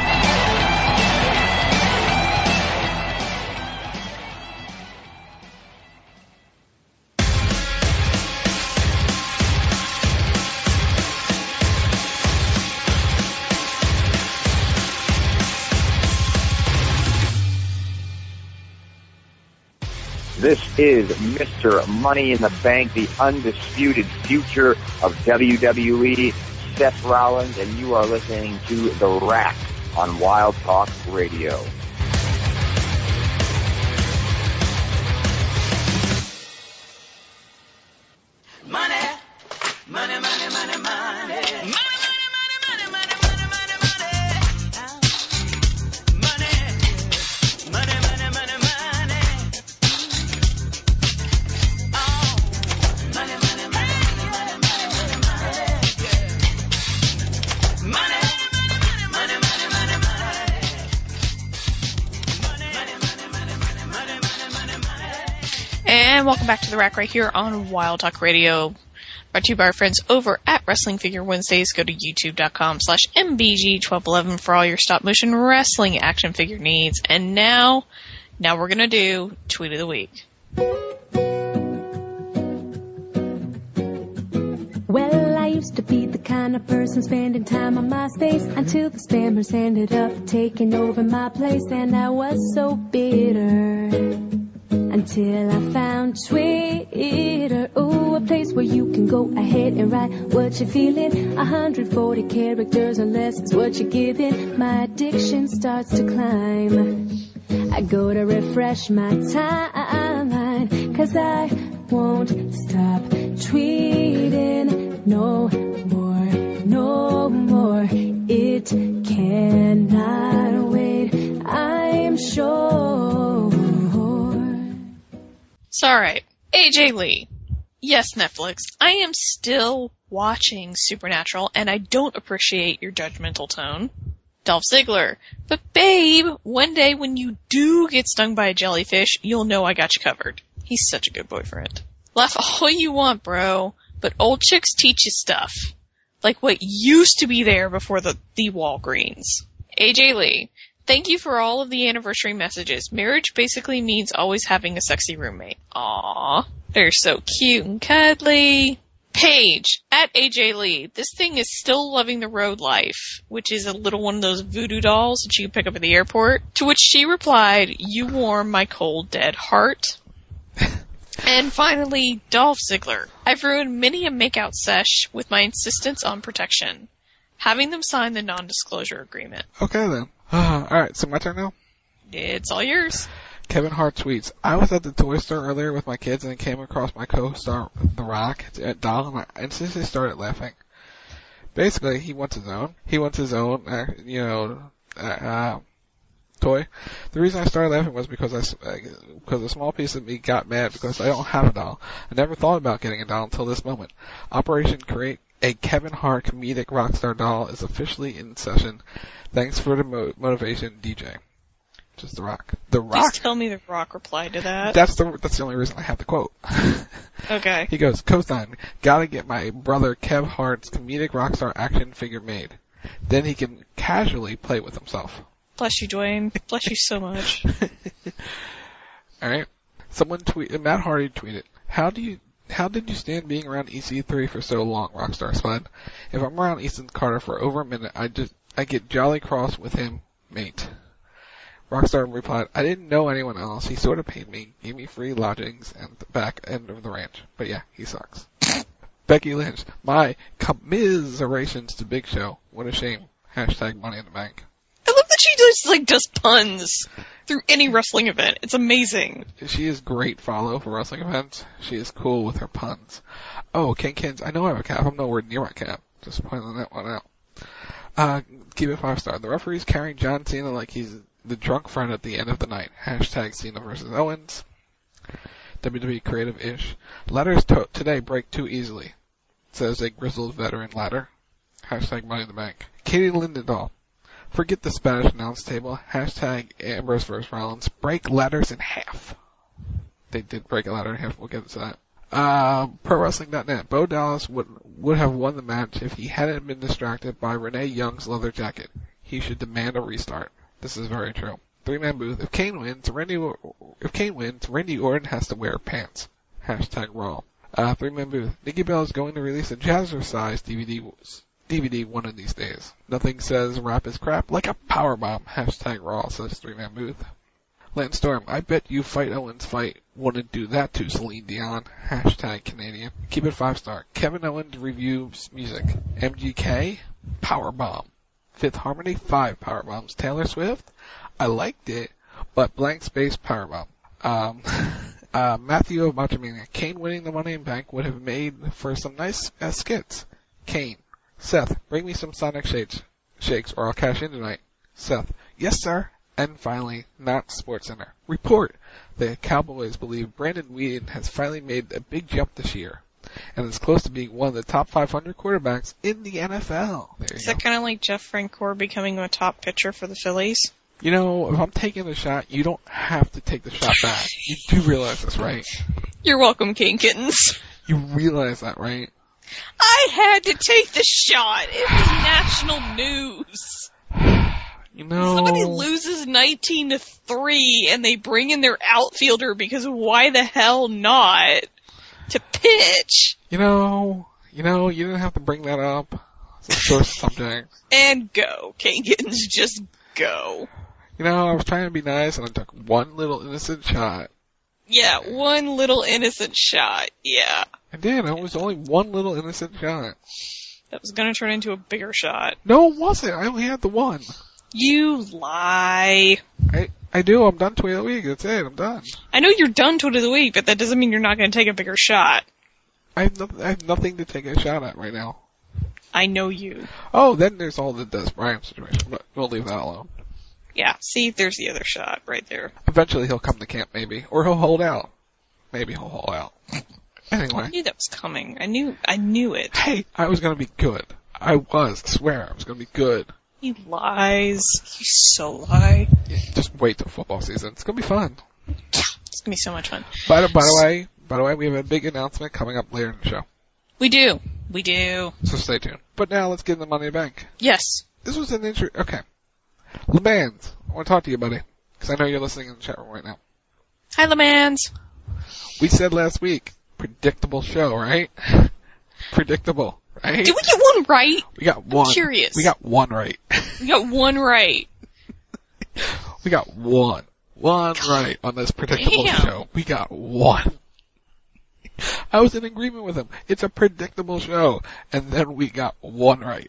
This is Mister Money in the Bank, the undisputed future of W W E, Seth Rollins, and you are listening to The Rack on Wild Talk Radio. Money, money, money, money, money. And welcome back to The Rack right here on Wild Talk Radio. Brought to you by our friends over at Wrestling Figure Wednesdays. Go to youtube.com slash MBG1211 for all your stop motion wrestling action figure needs. And now, Now we're gonna do Tweet of the Week. Well, I used to be the kind of person spending time on MySpace until the spammers ended up taking over my place, and I was so bitter until I found Twitter. Oh, a place where you can go ahead and write what you're feeling. one hundred forty characters or less is what you're giving. My addiction starts to climb. I go to refresh my timeline, 'cause I won't stop tweeting no more, no more. It cannot wait, I'm sure. So, alright. A J Lee. Yes, Netflix. I am still watching Supernatural, and I don't appreciate your judgmental tone. Dolph Ziggler. But babe, one day when you do get stung by a jellyfish, you'll know I got you covered. He's such a good boyfriend. Laugh all you want, bro, but old chicks teach you stuff. Like what used to be there before the, the Walgreens. A J Lee. Thank you for all of the anniversary messages. Marriage basically means always having a sexy roommate. Aww. They're so cute and cuddly. Paige, at A J Lee, this thing is still loving the road life, which is a little one of those voodoo dolls that you can pick up at the airport. To which she replied, you warm my cold dead heart. And finally, Dolph Ziggler. I've ruined many a makeout sesh with my insistence on protection. Having them sign the non-disclosure agreement. Okay then. Uh, alright, so my turn now? It's all yours. Kevin Hart tweets, I was at the toy store earlier with my kids and came across my co-star, The Rock, at doll, and I instantly started laughing. Basically, he wants his own. He wants his own, uh, you know, uh, uh, toy. The reason I started laughing was because I, uh, because a small piece of me got mad because I don't have a doll. I never thought about getting a doll until this moment. Operation Create a Kevin Hart comedic rockstar doll is officially in session. Thanks for the mo- motivation, D J. Just The Rock. The Rock. Please tell me The Rock replied to that. That's the that's the only reason I have the quote. Okay. He goes, co-sign, gotta get my brother Kev Hart's comedic rockstar action figure made. Then he can casually play with himself. Bless you, Dwayne. Bless you so much. Alright. Someone tweeted, Matt Hardy tweeted, how do you, how did you stand being around E C three for so long, Rockstar Spud? If I'm around Ethan Carter for over a minute, I just, I get jolly cross with him, mate. Rockstar replied, I didn't know anyone else. He sort of paid me, gave me free lodgings and the back end of the ranch. But yeah, he sucks. Becky Lynch, my commiserations to Big Show. What a shame. Hashtag Money in the Bank. I love that she just, like, does puns through any wrestling event. It's amazing. She is great follow for wrestling events. She is cool with her puns. Oh, Ken Kins, I know I have a cap. I'm nowhere near my cap. Just pointing that one out. Uh, keep it five star. The referee's carrying John Cena like he's the drunk friend at the end of the night. Hashtag Cena versus Owens. W W E Creative-ish. Ladders to- today break too easily, says a grizzled veteran ladder. Hashtag Money in the Bank. Katie Lindendahl. Forget the Spanish announce table. Hashtag Ambrose versus Rollins. Break ladders in half. They did break a ladder in half. We'll get to that. Uh, Pro Wrestling dot net. Bo Dallas would would have won the match if he hadn't been distracted by Renee Young's leather jacket. He should demand a restart. This is very true. Three-man booth. If Kane wins, Randy if Kane wins, Randy Orton has to wear pants. Hashtag Raw. Uh, three-man booth. Nikki Bella is going to release a Jazzercise D V D D V D one of these days. Nothing says rap is crap like a powerbomb. Hashtag Raw, says three-man booth. Lance Storm, I bet you Fight Owens fight wouldn't do that to Celine Dion. Hashtag Canadian. Keep it five star. Kevin Owens reviews music. M G K, powerbomb. Fifth Harmony, five powerbombs. Taylor Swift, I liked it, but blank space powerbomb. Um, uh, Matthew of Matramania, Kane winning the Money in Bank would have made for some nice uh, skits. Kane. Seth, bring me some Sonic shakes, shakes or I'll cash in tonight. Seth, yes sir. And finally, not SportsCenter. Report, the Cowboys believe Brandon Weeden has finally made a big jump this year, and is close to being one of the top five hundred quarterbacks in the N F L. There you Is go. that kind of like Jeff Francoeur becoming a top pitcher for the Phillies? You know, if I'm taking the shot, you don't have to take the shot back. You do realize this, right? You're welcome, King Kittens. You realize that, right? I had to take the shot. It was national news. You know, Somebody loses nineteen to three and they bring in their outfielder because why the hell not? To pitch. You know, you know, you didn't have to bring that up. It's a source subject. And go. Kankins, just go. You know, I was trying to be nice and I took one little innocent shot. Yeah, one little innocent shot. Yeah. I did. It was only one little innocent shot. That was gonna turn into a bigger shot. No, it wasn't. I only had the one. You lie. I I do. I'm done tweet of the week. That's it. I'm done. I know you're done tweet of the week, but that doesn't mean you're not going to take a bigger shot. I have, no, I have nothing to take a shot at right now. I know you. Oh, then there's all the Des Bryant situation, but we'll leave that alone. Yeah, see, there's the other shot right there. Eventually he'll come to camp, maybe. Or he'll hold out. Maybe he'll hold out. Anyway. I knew that was coming. I knew, I knew it. Hey, I was gonna be good. I was, I swear, I was gonna be good. He lies. You so lie. Yeah, just wait till football season. It's gonna be fun. It's gonna be so much fun. By the, by the way, by the way, we have a big announcement coming up later in the show. We do. We do. So stay tuned. But now let's get in the Money in the Bank. Yes. This was an intro. Okay. LeMans, I want to talk to you, buddy. Because I know you're listening in the chat room right now. Hi, LeMans. We said last week, predictable show, right? Predictable, right? Did we get one right? We got one. I'm curious. We got one right. We got one right. We got one. One God. right on this predictable Damn. show. We got one. I was in agreement with him. It's a predictable show. And then we got one right.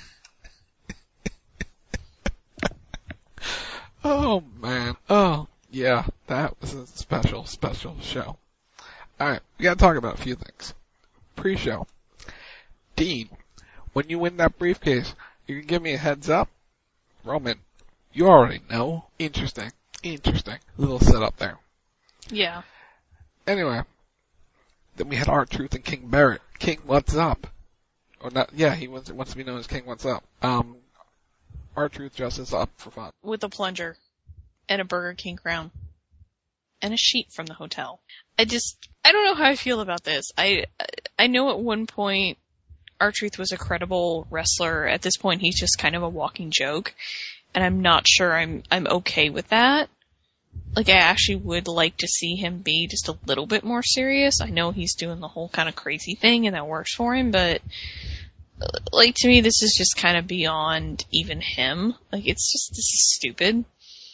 Oh, man. Oh, yeah. That was a special, special show. Alright, we gotta talk about a few things. Pre-show. Dean, when you win that briefcase, you can give me a heads up? Roman, you already know. Interesting. Interesting. Little setup there. Yeah. Anyway. Then we had R-Truth and King Barrett. King, what's up? Or not, yeah, he wants, wants to be known as King, what's up? Um, R-Truth Justice up for fun. With a plunger. And a Burger King crown. And a sheet from the hotel. I just, I don't know how I feel about this. I, I know at one point R-Truth was a credible wrestler. At this point he's just kind of a walking joke. And I'm not sure I'm, I'm okay with that. Like, I actually would like to see him be just a little bit more serious. I know he's doing the whole kind of crazy thing and that works for him, but, like, to me, this is just kind of beyond even him. Like, it's just, this is stupid.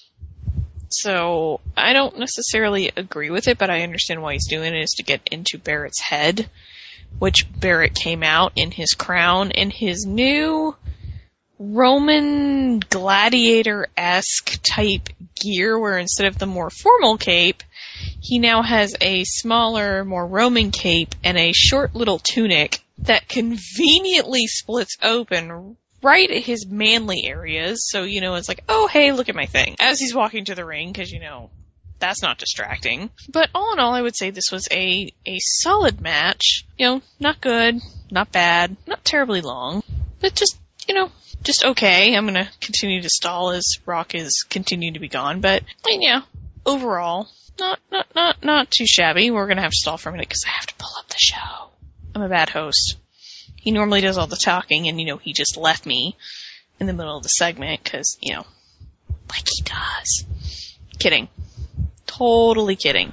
So, I don't necessarily agree with it, but I understand why he's doing it is to get into Barrett's head, which Barrett came out in his crown in his new Roman gladiator-esque type gear, where instead of the more formal cape, he now has a smaller, more Roman cape and a short little tunic that conveniently splits open right at his manly areas. So, you know, it's like, oh, hey, look at my thing. As he's walking to the ring, because, you know, that's not distracting. But all in all, I would say this was a, a solid match. You know, not good, not bad, not terribly long, but just, you know, just okay. I'm gonna continue to stall as Rock is continuing to be gone, but, I mean, yeah, overall, not, not, not, not too shabby. We're gonna have to stall for a minute because I have to pull up the show. I'm a bad host. He normally does all the talking, and, you know, he just left me in the middle of the segment because, you know, like he does. Kidding. Totally kidding.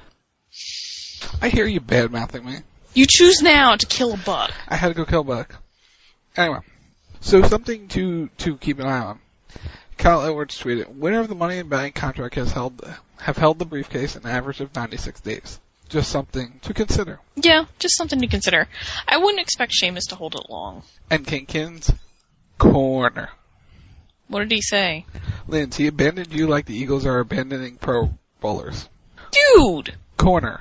I hear you bad-mouthing me. You choose now to kill a buck. I had to go kill a buck. Anyway. So something to, to keep an eye on. Kyle Edwards tweeted, winner of the Money in the Bank contract has held, have held the briefcase an average of ninety-six days. Just something to consider. Yeah, just something to consider. I wouldn't expect Sheamus to hold it long. And Kinkins, corner. What did he say? Linz, he abandoned you like the Eagles are abandoning pro bowlers. Dude! Corner.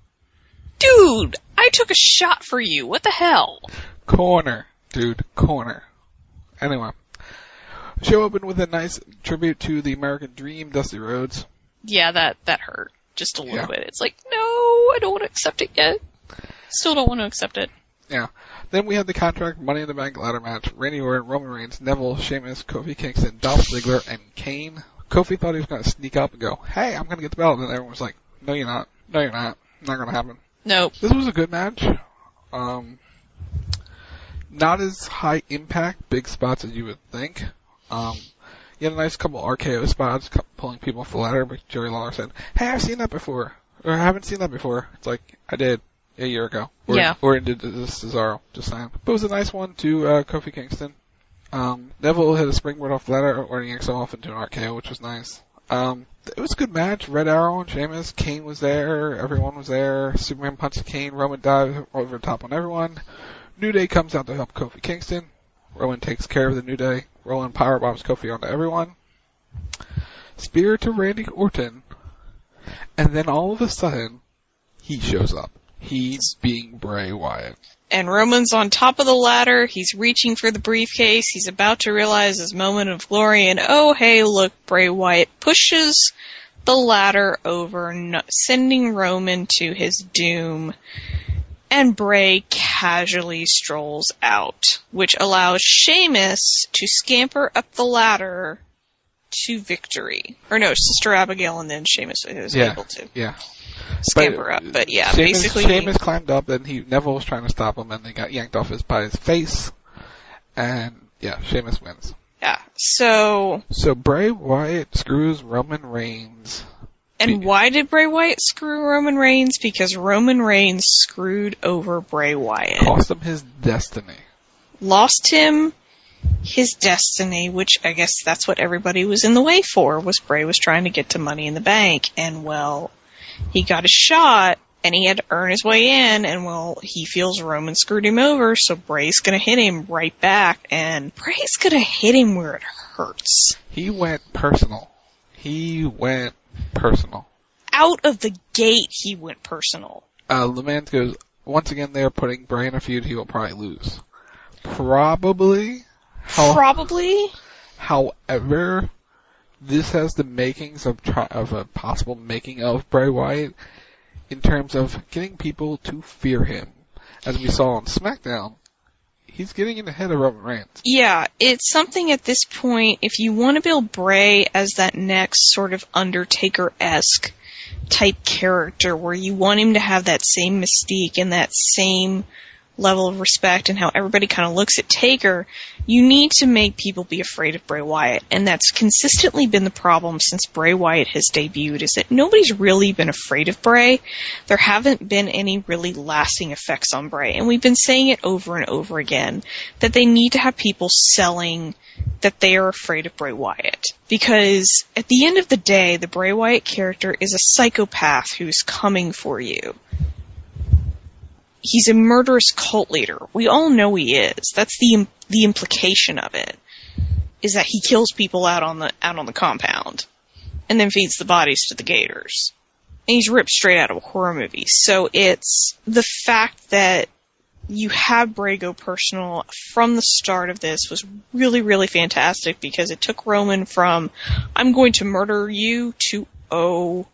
Dude! I took a shot for you. What the hell? Corner. Dude, corner. Anyway. Show opened with a nice tribute to the American Dream, Dusty Rhodes. Yeah, that, that hurt. Just a little yeah. bit. It's like, no, I don't want to accept it yet. Still don't want to accept it. Yeah. Then we had the contract Money in the Bank ladder match. Randy Orton, Roman Reigns, Neville, Sheamus, Kofi Kingston, Dolph Ziggler, and Kane. Kofi thought he was going to sneak up and go, hey, I'm going to get the belt. And everyone was like, no, you're not. No, you're not. Not going to happen. Nope. This was a good match. Um, not as high impact, big spots as you would think. Um, You had a nice couple R K O spots, cou- pulling people off the ladder, but Jerry Lawler said, hey, I've seen that before. Or I haven't seen that before. It's like, I did a year ago. Or, Yeah. Or did this Cesaro, just saying. But it was a nice one to uh, Kofi Kingston. Um, Neville hit a springboard off the ladder, or he yanked off into an R K O, which was nice. Um, it was a good match. Red Arrow and Sheamus. Kane was there. Everyone was there. Superman punched Kane. Roman dived over the top on everyone. New Day comes out to help Kofi Kingston. Rowan takes care of the New Day. Rowan powerbombs Kofi onto everyone. Spear to Randy Orton. And then all of a sudden, he shows up. He's being Bray Wyatt. And Roman's on top of the ladder. He's reaching for the briefcase. He's about to realize his moment of glory. And oh, hey, look, Bray Wyatt pushes the ladder over, no- sending Roman to his doom. And Bray casually strolls out, which allows Sheamus to scamper up the ladder to victory. Or no, Sister Abigail and then Sheamus was Yeah, able to yeah. scamper But, up. But yeah, Sheamus, basically... Sheamus climbed up, and he Neville was trying to stop him, and they got yanked off his by his face. And yeah, Sheamus wins. Yeah, so... So Bray Wyatt screws Roman Reigns. And why did Bray Wyatt screw Roman Reigns? Because Roman Reigns screwed over Bray Wyatt. Cost him his destiny. Lost him his destiny, which I guess that's what everybody was in the way for, was Bray was trying to get to Money in the Bank. And, well, he got a shot, and he had to earn his way in, and, well, he feels Roman screwed him over, so Bray's gonna hit him right back, and Bray's gonna hit him where it hurts. He went personal. He went personal. Out of the gate, he went personal. Uh, Lamont goes, once again, they're putting Bray in a feud he will probably lose. Probably. How, Probably. However, this has the makings of try, of a possible making of Bray Wyatt in terms of getting people to fear him. As we saw on SmackDown, he's getting in the head of Roman Reigns. Yeah, it's something at this point, if you want to build Bray as that next sort of Undertaker-esque type character where you want him to have that same mystique and that same level of respect and how everybody kind of looks at Taker, you need to make people be afraid of Bray Wyatt. And that's consistently been the problem since Bray Wyatt has debuted, is that nobody's really been afraid of Bray. There haven't been any really lasting effects on Bray. And we've been saying it over and over again, that they need to have people selling that they are afraid of Bray Wyatt. Because at the end of the day, the Bray Wyatt character is a psychopath who's coming for you. He's a murderous cult leader. We all know he is. That's the the implication of it, is that he kills people out on the out on the compound, and then feeds the bodies to the gators. And he's ripped straight out of a horror movie. So it's the fact that you have Bray go personal from the start of this was really, really fantastic, because it took Roman from, I'm going to murder you, to, oh,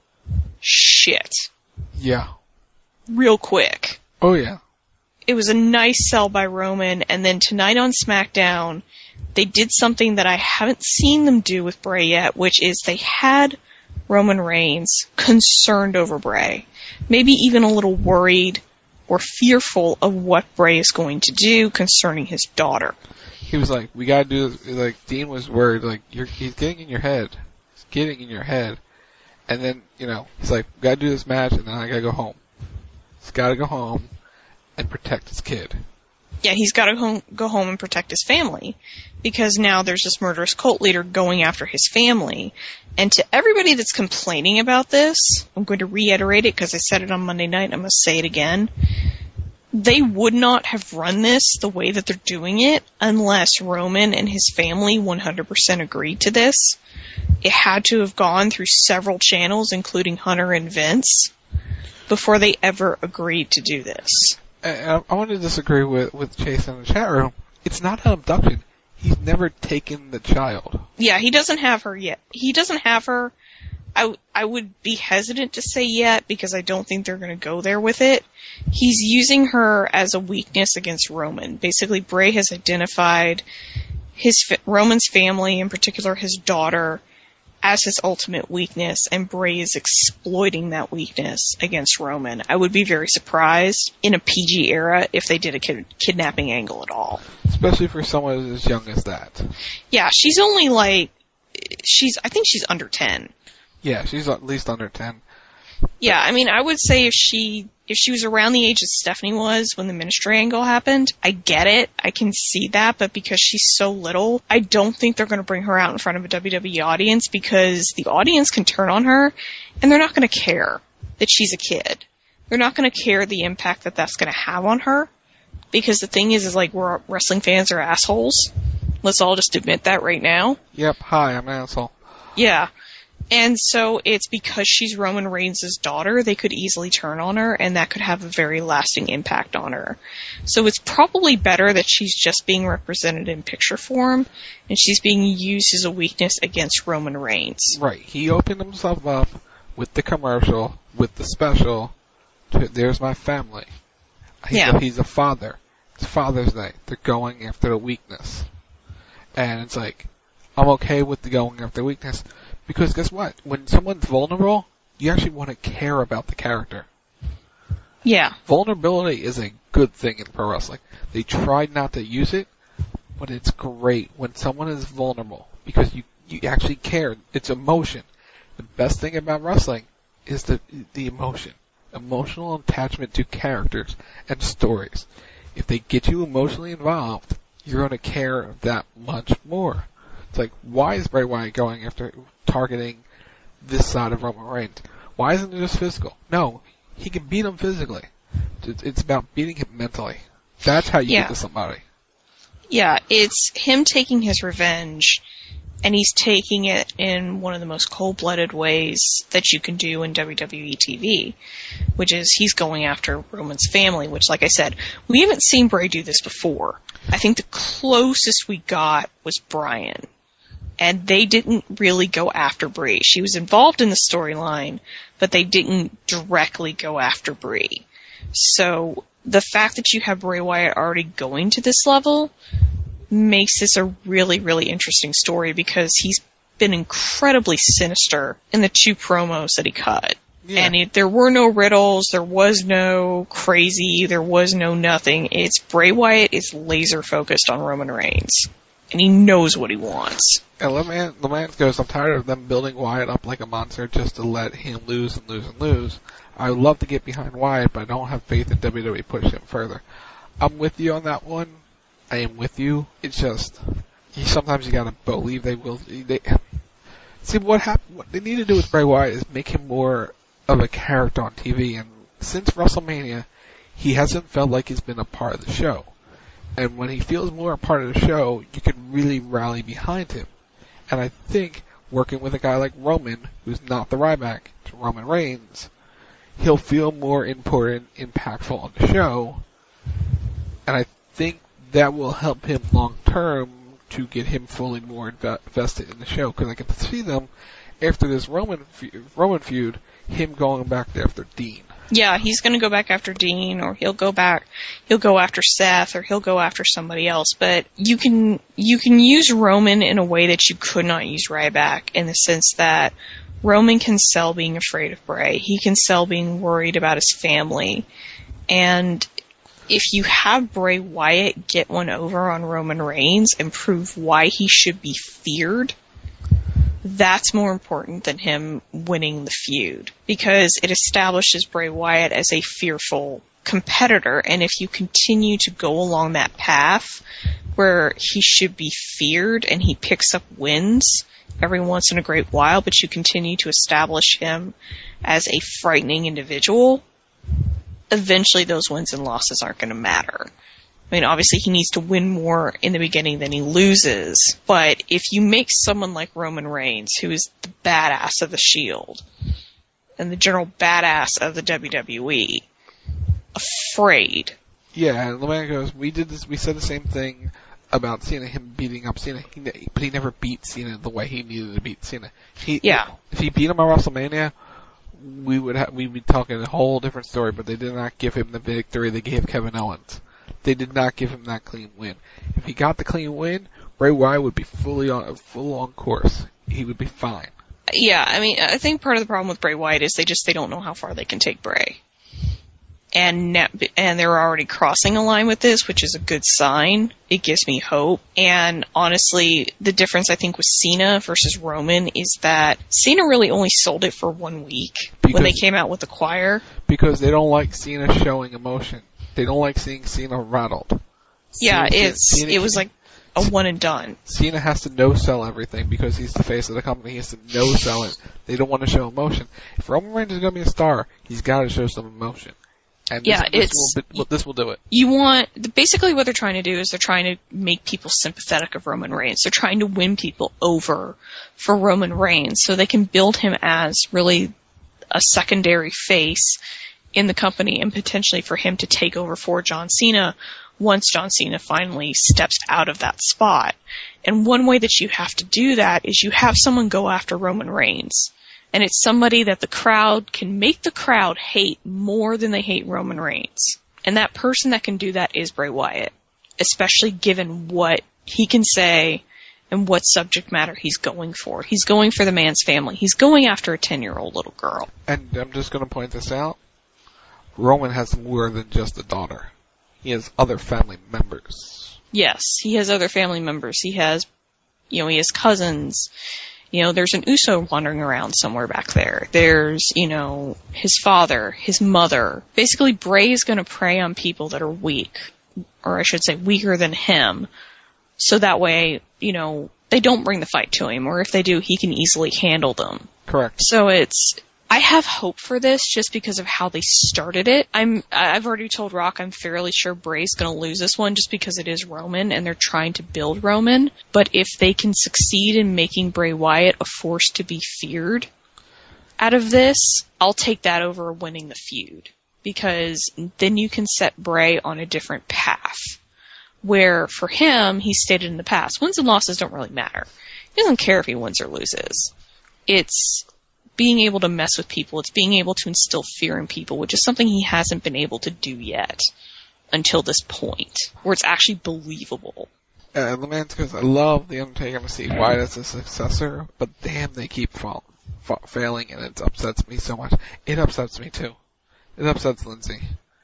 shit. Yeah. Real quick. Oh, yeah. It was a nice sell by Roman, and then tonight on SmackDown, they did something that I haven't seen them do with Bray yet, which is they had Roman Reigns concerned over Bray. Maybe even a little worried or fearful of what Bray is going to do concerning his daughter. He was like, we gotta do this. Like, Dean was worried, like, you're, he's getting in your head. He's getting in your head. And then, you know, he's like, we gotta do this match, and then I gotta go home. He's gotta go home and protect his kid. Yeah, he's got to home, go home and protect his family, because now there's this murderous cult leader going after his family. And to everybody that's complaining about this, I'm going to reiterate it because I said it on Monday night, and I'm going to say it again. They would not have run this the way that they're doing it unless Roman and his family one hundred percent agreed to this. It had to have gone through several channels, including Hunter and Vince, before they ever agreed to do this. I, I want to disagree with, with Chase in the chat room. It's not an abduction. He's never taken the child. Yeah, he doesn't have her yet. He doesn't have her. I, I would be hesitant to say yet, because I don't think they're going to go there with it. He's using her as a weakness against Roman. Basically, Bray has identified his Roman's family, in particular his daughter, as his ultimate weakness, and Bray is exploiting that weakness against Roman. I would be very surprised in a P G era if they did a kid- kidnapping angle at all. Especially for someone as young as that. Yeah, she's only like, she's, I think she's under ten. Yeah, she's at least under ten. Yeah, I mean, I would say if she if she was around the age that Stephanie was when the ministry angle happened, I get it. I can see that, but because she's so little, I don't think they're going to bring her out in front of a W W E audience because the audience can turn on her, and they're not going to care that she's a kid. They're not going to care the impact that that's going to have on her, because the thing is, is like, we're wrestling fans are assholes. Let's all just admit that right now. Yep, hi, I'm an asshole. Yeah. And so it's because she's Roman Reigns' daughter, they could easily turn on her, and that could have a very lasting impact on her. So it's probably better that she's just being represented in picture form, and she's being used as a weakness against Roman Reigns. Right. He opened himself up with the commercial, with the special, to, there's my family. He's, yeah. a, he's a father. It's Father's Day. They're going after the weakness. And it's like, I'm okay with the going after weakness. Because guess what? When someone's vulnerable, you actually want to care about the character. Yeah. Vulnerability is a good thing in pro wrestling. They tried not to use it, but it's great when someone is vulnerable because you, you actually care. It's emotion. The best thing about wrestling is the, the emotion. Emotional attachment to characters and stories. If they get you emotionally involved, you're going to care that much more. It's like, why is Bray Wyatt going after targeting this side of Roman Reigns? Why isn't it just physical? No, he can beat him physically. It's about beating him mentally. That's how you yeah. get to somebody. Yeah, it's him taking his revenge, and he's taking it in one of the most cold-blooded ways that you can do in W W E T V, which is he's going after Roman's family, which, like I said, we haven't seen Bray do this before. I think the closest we got was Bryan. And they didn't really go after Brie. She was involved in the storyline, but they didn't directly go after Brie. So the fact that you have Bray Wyatt already going to this level makes this a really, really interesting story because he's been incredibly sinister in the two promos that he cut. Yeah. And it, there were no riddles, there was no crazy, there was no nothing. It's Bray Wyatt is laser focused on Roman Reigns. And he knows what he wants. And LeMans, LeMans goes, I'm tired of them building Wyatt up like a monster just to let him lose and lose and lose. I would love to get behind Wyatt, but I don't have faith in W W E push him further. I'm with you on that one. I am with you. It's just, you, sometimes you gotta believe they will. They, see, what happened, what they need to do with Bray Wyatt is make him more of a character on T V. And since WrestleMania, he hasn't felt like he's been a part of the show. And when he feels more a part of the show, you can really rally behind him. And I think working with a guy like Roman, who's not the Ryback, to Roman Reigns, he'll feel more important, impactful on the show. And I think that will help him long term to get him fully more invested in the show. Because I can see them, after this Roman feud, Roman feud, him going back after Dean. Yeah, he's going to go back after Dean, or he'll go back, he'll go after Seth, or he'll go after somebody else. But you can you can use Roman in a way that you could not use Ryback, in the sense that Roman can sell being afraid of Bray. He can sell being worried about his family. And if you have Bray Wyatt get one over on Roman Reigns and prove why he should be feared, that's more important than him winning the feud, because it establishes Bray Wyatt as a fearful competitor. And if you continue to go along that path where he should be feared and he picks up wins every once in a great while, but you continue to establish him as a frightening individual, eventually those wins and losses aren't going to matter. I mean, obviously he needs to win more in the beginning than he loses, but if you make someone like Roman Reigns, who is the badass of the Shield, and the general badass of the W W E, afraid. Yeah, and LeMans goes, we did this, we said the same thing about Cena, him beating up Cena, he, but he never beat Cena the way he needed to beat Cena. He, yeah. If he beat him at WrestleMania, we would ha- we'd be talking a whole different story, but they did not give him the victory they gave Kevin Owens. They did not give him that clean win. If he got the clean win, Bray Wyatt would be fully on, full on course. He would be fine. Yeah, I mean, I think part of the problem with Bray Wyatt is they just, they don't know how far they can take Bray. and now, and they're already crossing a line with this, which is a good sign. It gives me hope. And honestly, the difference I think with Cena versus Roman is that Cena really only sold it for one week because, when they came out with the choir. Because they don't like Cena showing emotion. They don't like seeing Cena rattled. Yeah, Cena, it's Cena, it was like a one and done. Cena has to no-sell everything because he's the face of the company. He has to no-sell it. They don't want to show emotion. If Roman Reigns is going to be a star, he's got to show some emotion. And yeah, this, this it's will, this will do it. You want basically what they're trying to do is they're trying to make people sympathetic of Roman Reigns. They're trying to win people over for Roman Reigns so they can build him as really a secondary face in the company and potentially for him to take over for John Cena once John Cena finally steps out of that spot. And one way that you have to do that is you have someone go after Roman Reigns. And it's somebody that the crowd can make the crowd hate more than they hate Roman Reigns. And that person that can do that is Bray Wyatt, especially given what he can say and what subject matter he's going for. He's going for the man's family. He's going after a ten-year-old little girl. And I'm just going to point this out. Roman has more than just a daughter. He has other family members. Yes, he has other family members. He has, you know, he has cousins. You know, there's an Uso wandering around somewhere back there. There's, you know, his father, his mother. Basically, Bray is going to prey on people that are weak, or I should say weaker than him, so that way, you know, they don't bring the fight to him, or if they do, he can easily handle them. Correct. So it's, I have hope for this just because of how they started it. I'm, I've already told Rock I'm fairly sure Bray's going to lose this one just because it is Roman and they're trying to build Roman. But if they can succeed in making Bray Wyatt a force to be feared out of this, I'll take that over winning the feud. Because then you can set Bray on a different path. Where for him, he stated in the past, wins and losses don't really matter. He doesn't care if he wins or loses. It's being able to mess with people. It's being able to instill fear in people, which is something he hasn't been able to do yet until this point, where it's actually believable. Uh, the man, because I love The Undertaker to see Wyatt as a successor, but damn, they keep fall, fall, failing, and it upsets me so much. It upsets me too. It upsets Lindsay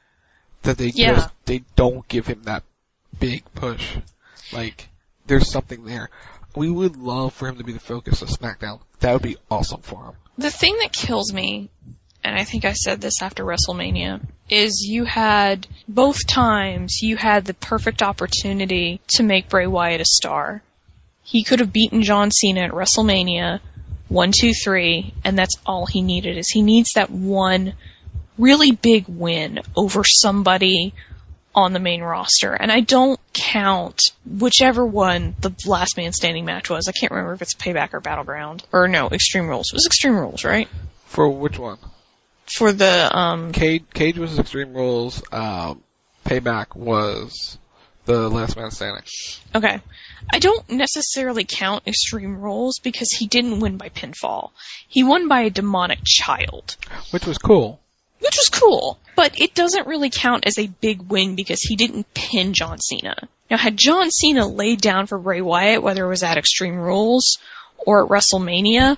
that they yeah. just they don't give him that big push. Like there's something there. We would love for him to be the focus of SmackDown. That would be awesome for him. The thing that kills me, and I think I said this after WrestleMania, is you had, both times, you had the perfect opportunity to make Bray Wyatt a star. He could have beaten John Cena at WrestleMania, one, two, three, and that's all he needed, is he needs that one really big win over somebody on the main roster. And I don't count whichever one the last man standing match was. I can't remember if it's Payback or Battleground. Or no, Extreme Rules. It was Extreme Rules, right? For which one? For the, um... Cage, Cage was Extreme Rules. Um, Payback was the last man standing. Okay. I don't necessarily count Extreme Rules because he didn't win by pinfall. He won by a demonic child. Which was cool. Which was cool, but it doesn't really count as a big win because he didn't pin John Cena. Now, had John Cena laid down for Bray Wyatt, whether it was at Extreme Rules or at WrestleMania,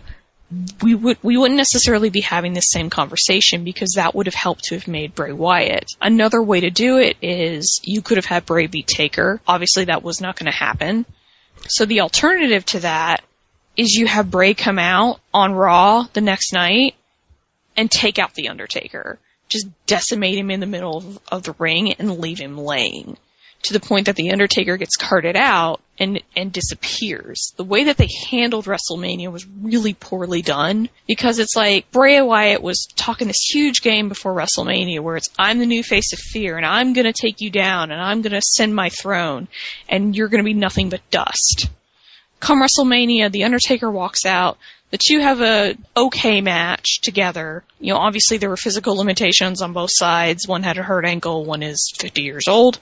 we would we wouldn't necessarily be having this same conversation because that would have helped to have made Bray Wyatt. Another way to do it is you could have had Bray beat Taker. Obviously, that was not going to happen. So the alternative to that is you have Bray come out on Raw the next night and take out The Undertaker. Just decimate him in the middle of, of the ring and leave him laying. To the point that The Undertaker gets carted out and, and disappears. The way that they handled WrestleMania was really poorly done. Because it's like, Bray Wyatt was talking this huge game before WrestleMania where it's, I'm the new face of fear and I'm gonna take you down and I'm gonna send my throne and you're gonna be nothing but dust. Come WrestleMania, The Undertaker walks out. The two have a okay match together. You know, obviously there were physical limitations on both sides. One had a hurt ankle, one is fifty years old.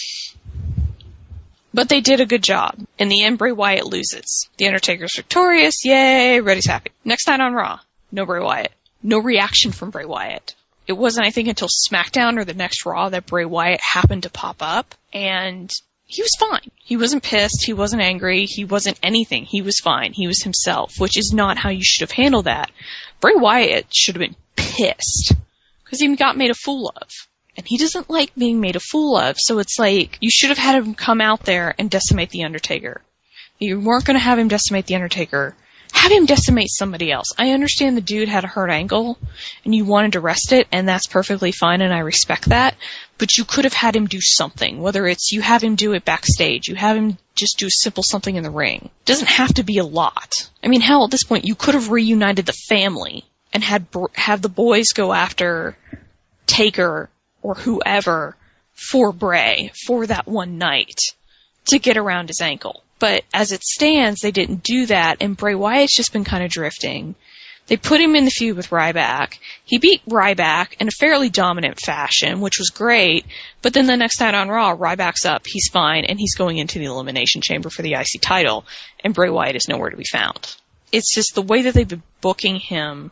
But they did a good job. In the end, Bray Wyatt loses. The Undertaker's victorious. Yay, everybody's happy. Next night on Raw, no Bray Wyatt. No reaction from Bray Wyatt. It wasn't, I think, until SmackDown or the next Raw that Bray Wyatt happened to pop up. And he was fine. He wasn't pissed. He wasn't angry. He wasn't anything. He was fine. He was himself, which is not how you should have handled that. Bray Wyatt should have been pissed because he got made a fool of. And he doesn't like being made a fool of, so it's like, you should have had him come out there and decimate The Undertaker. You weren't going to have him decimate The Undertaker. Have him decimate somebody else. I understand the dude had a hurt ankle, and you wanted to rest it, and that's perfectly fine, and I respect that. But you could have had him do something, whether it's you have him do it backstage, you have him just do simple something in the ring. It doesn't have to be a lot. I mean, hell, at this point, you could have reunited the family and had have the boys go after Taker or whoever for Bray for that one night to get around his ankle. But as it stands, they didn't do that, and Bray Wyatt's just been kind of drifting. They put him in the feud with Ryback. He beat Ryback in a fairly dominant fashion, which was great, but then the next night on Raw, Ryback's up, he's fine, and he's going into the Elimination Chamber for the I C title, and Bray Wyatt is nowhere to be found. It's just the way that they've been booking him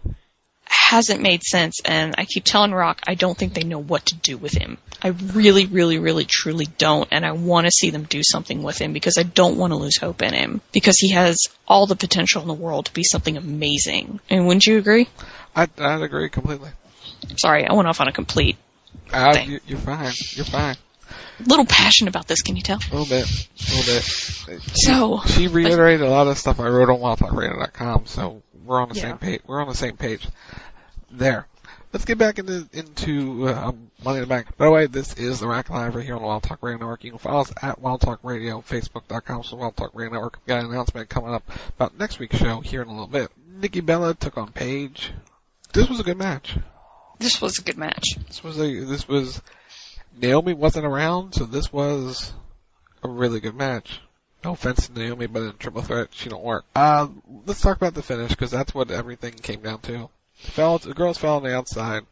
hasn't made sense, and I keep telling Rock, I don't think they know what to do with him. I really, really, really, truly don't, and I want to see them do something with him because I don't want to lose hope in him because he has all the potential in the world to be something amazing. And wouldn't you agree? I'd, I'd agree completely. Sorry, I went off on a complete uh, thing. You, you're fine. You're fine. Little passionate about this, can you tell? A little bit. A little bit. She, so she reiterated a lot of stuff I wrote on wild talk radio dot com, so we're on the yeah. same page. We're on the same page. There. Let's get back into into uh, Money in the Bank. By the way, this is the Rack Live right here on the Wild Talk Radio Network. You can follow us at Wild Talk Radio, Facebook dot com, so Wild Talk Radio Network. We've got an announcement coming up about next week's show here in a little bit. Nikki Bella took on Paige. This was a good match. This was a good match. This was a this was Naomi wasn't around, so this was a really good match. No offense to Naomi, but in triple threat, she don't work. Uh, let's talk about the finish because that's what everything came down to. Fell, the girls fell on the outside.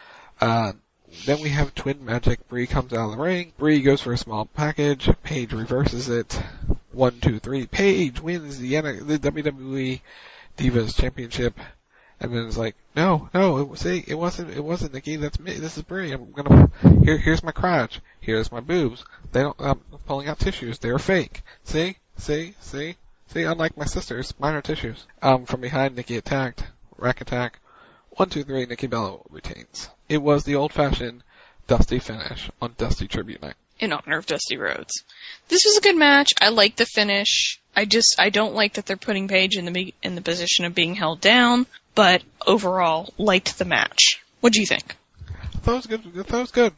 Uh, then we have Twin Magic. Bree comes out of the ring. Bree goes for a small package. Paige reverses it. One, two, three. Paige wins the, the W W E Divas Championship. And then it's like, no, no, it, see, it wasn't, it wasn't Nikki. That's me. This is Bree. I'm gonna, here, here's my crotch. Here's my boobs. They don't, I'm pulling out tissues. They're fake. See, see, see, see. Unlike my sisters, mine are tissues. Um, from behind, Nikki attacked. Rack attack. One, two, three, Nikki Bella retains. It was the old-fashioned Dusty finish on Dusty Tribute Night. In honor of Dusty Rhodes. This was a good match. I like the finish. I just, I don't like that they're putting Paige in the in the position of being held down, but overall, liked the match. What do you think? I thought it was good. I thought it was good.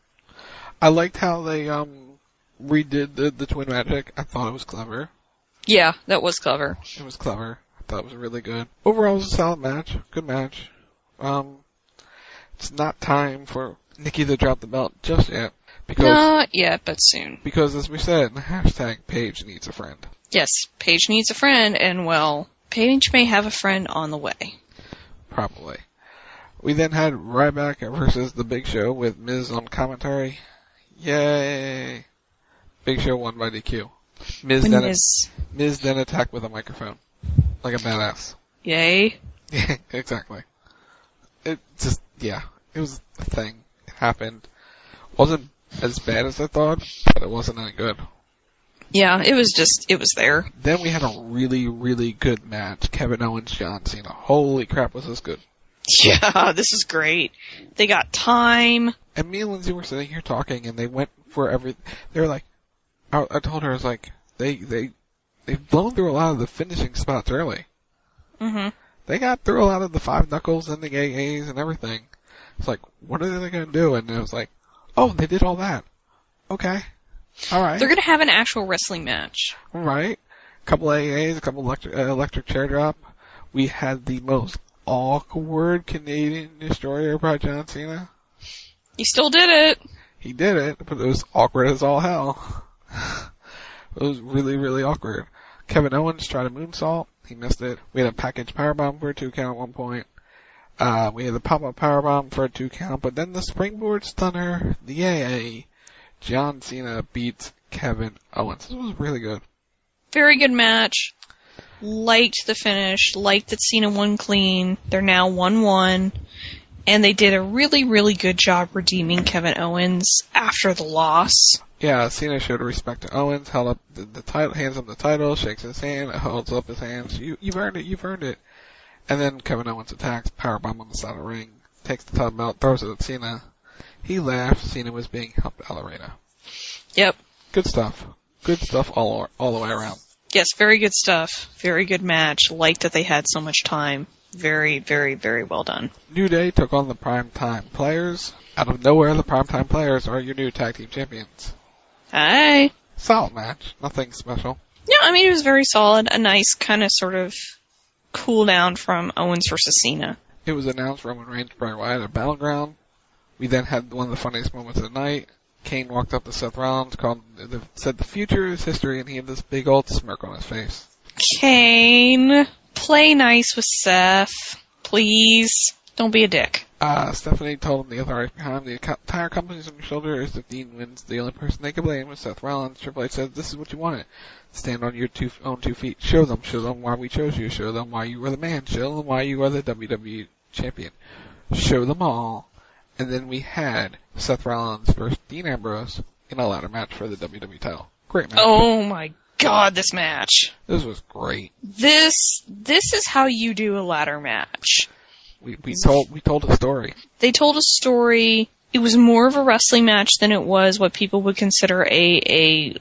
I liked how they um redid the, the Twin Magic. I thought it was clever. Yeah, that was clever. It was clever. I thought it was really good. Overall, it was a solid match. Good match. Um, it's not time for Nikki to drop the belt just yet. Because, not yet, but soon. Because, as we said, hashtag Paige needs a friend. Yes, Paige needs a friend, and, well, Paige may have a friend on the way. Probably. We then had Ryback versus The Big Show with Miz on commentary. Yay! Big Show won by D Q. Miz then, Miz... Miz then attacked with a microphone. Like a badass. Yay. Yeah, exactly. It just, yeah, it was a thing. It happened. Wasn't as bad as I thought, but it wasn't any good. Yeah, it was just, it was there. Then we had a really, really good match. Kevin Owens, John Cena. Holy crap, was this good. Yeah, this is great. They got time. And me and Lindsay were sitting here talking, and they went for every, they were like, I, I told her, I was like, they, they, they've blown through a lot of the finishing spots early. Mm-hmm. They got through a lot of the five knuckles and the A As and everything. It's like, what are they going to do? And it was like, oh, they did all that. Okay. All right. They're going to have an actual wrestling match. All right. A couple A As, a couple electric, uh, electric chair drop. We had the most awkward Canadian Destroyer by John Cena. He still did it. He did it, but it was awkward as all hell. It was really, really awkward. Kevin Owens tried a moonsault. He missed it. We had a package powerbomb for a two count at one point. Uh, we had the pop-up powerbomb for a two count, but then the springboard stunner, the A A, John Cena beats Kevin Owens. This was really good. Very good match. Liked the finish. Liked that Cena won clean. They're now one one. And they did a really, really good job redeeming Kevin Owens after the loss. Yeah, Cena showed respect to Owens, held up the, the title, hands him the title, shakes his hand, holds up his hands. You, you've earned it, you've earned it. And then Kevin Owens attacks, powerbomb on the side of the ring, takes the title belt, throws it at Cena. He laughed. Cena was being helped out of the arena. Yep. Good stuff. Good stuff all all the way around. Yes, very good stuff. Very good match. Like that they had so much time. Very, very, very well done. New Day took on the Primetime Players. Out of nowhere, the Primetime Players are your new tag team champions. Hi. Solid match. Nothing special. Yeah, I mean, it was very solid. A nice kind of sort of cool down from Owens versus Cena. It was announced Roman Reigns Bray Wyatt at Battleground. We then had one of the funniest moments of the night. Kane walked up to Seth Rollins, called, said the future is history, and he had this big old smirk on his face. Kane, play nice with Seth. Please. Don't be a dick. Uh, Stephanie told him the authorities behind the entire company's on your shoulders. If Dean wins, the only person they can blame is Seth Rollins. Triple H said, this is what you wanted. Stand on your two, own two feet. Show them. Show them why we chose you. Show them why you were the man. Show them why you are the W W E champion. Show them all. And then we had Seth Rollins versus Dean Ambrose in a ladder match for the W W E title. Great match. Oh my god, this match. This was great. This, this is how you do a ladder match. We, we told, we told a story. They told a story. It was more of a wrestling match than it was what people would consider a, a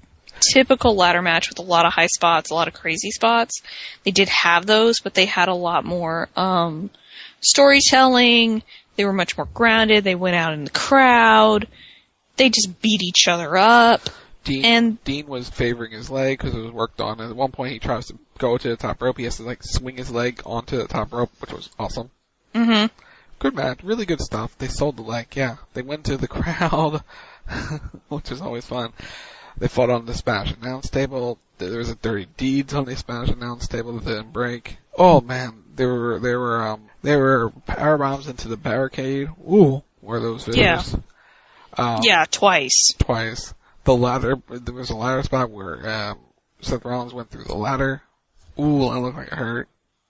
typical ladder match with a lot of high spots, a lot of crazy spots. They did have those, but they had a lot more, um, storytelling. They were much more grounded. They went out in the crowd. They just beat each other up. Dean, and Dean was favoring his leg because it was worked on. And at one point, he tries to go to the top rope. He has to like swing his leg onto the top rope, which was awesome. Mm-hmm. Good match, really good stuff. They sold the leg, yeah. They went to the crowd, which is always fun. They fought on the Spanish announce table. There was a Dirty Deeds on the Spanish announce table that didn't break. Oh man, there were there were um there were power bombs into the barricade. Ooh, were those videos? Yeah. Um, yeah, twice. Twice. The ladder, there was a ladder spot where um, Seth Rollins went through the ladder. Ooh, that looked like it hurt.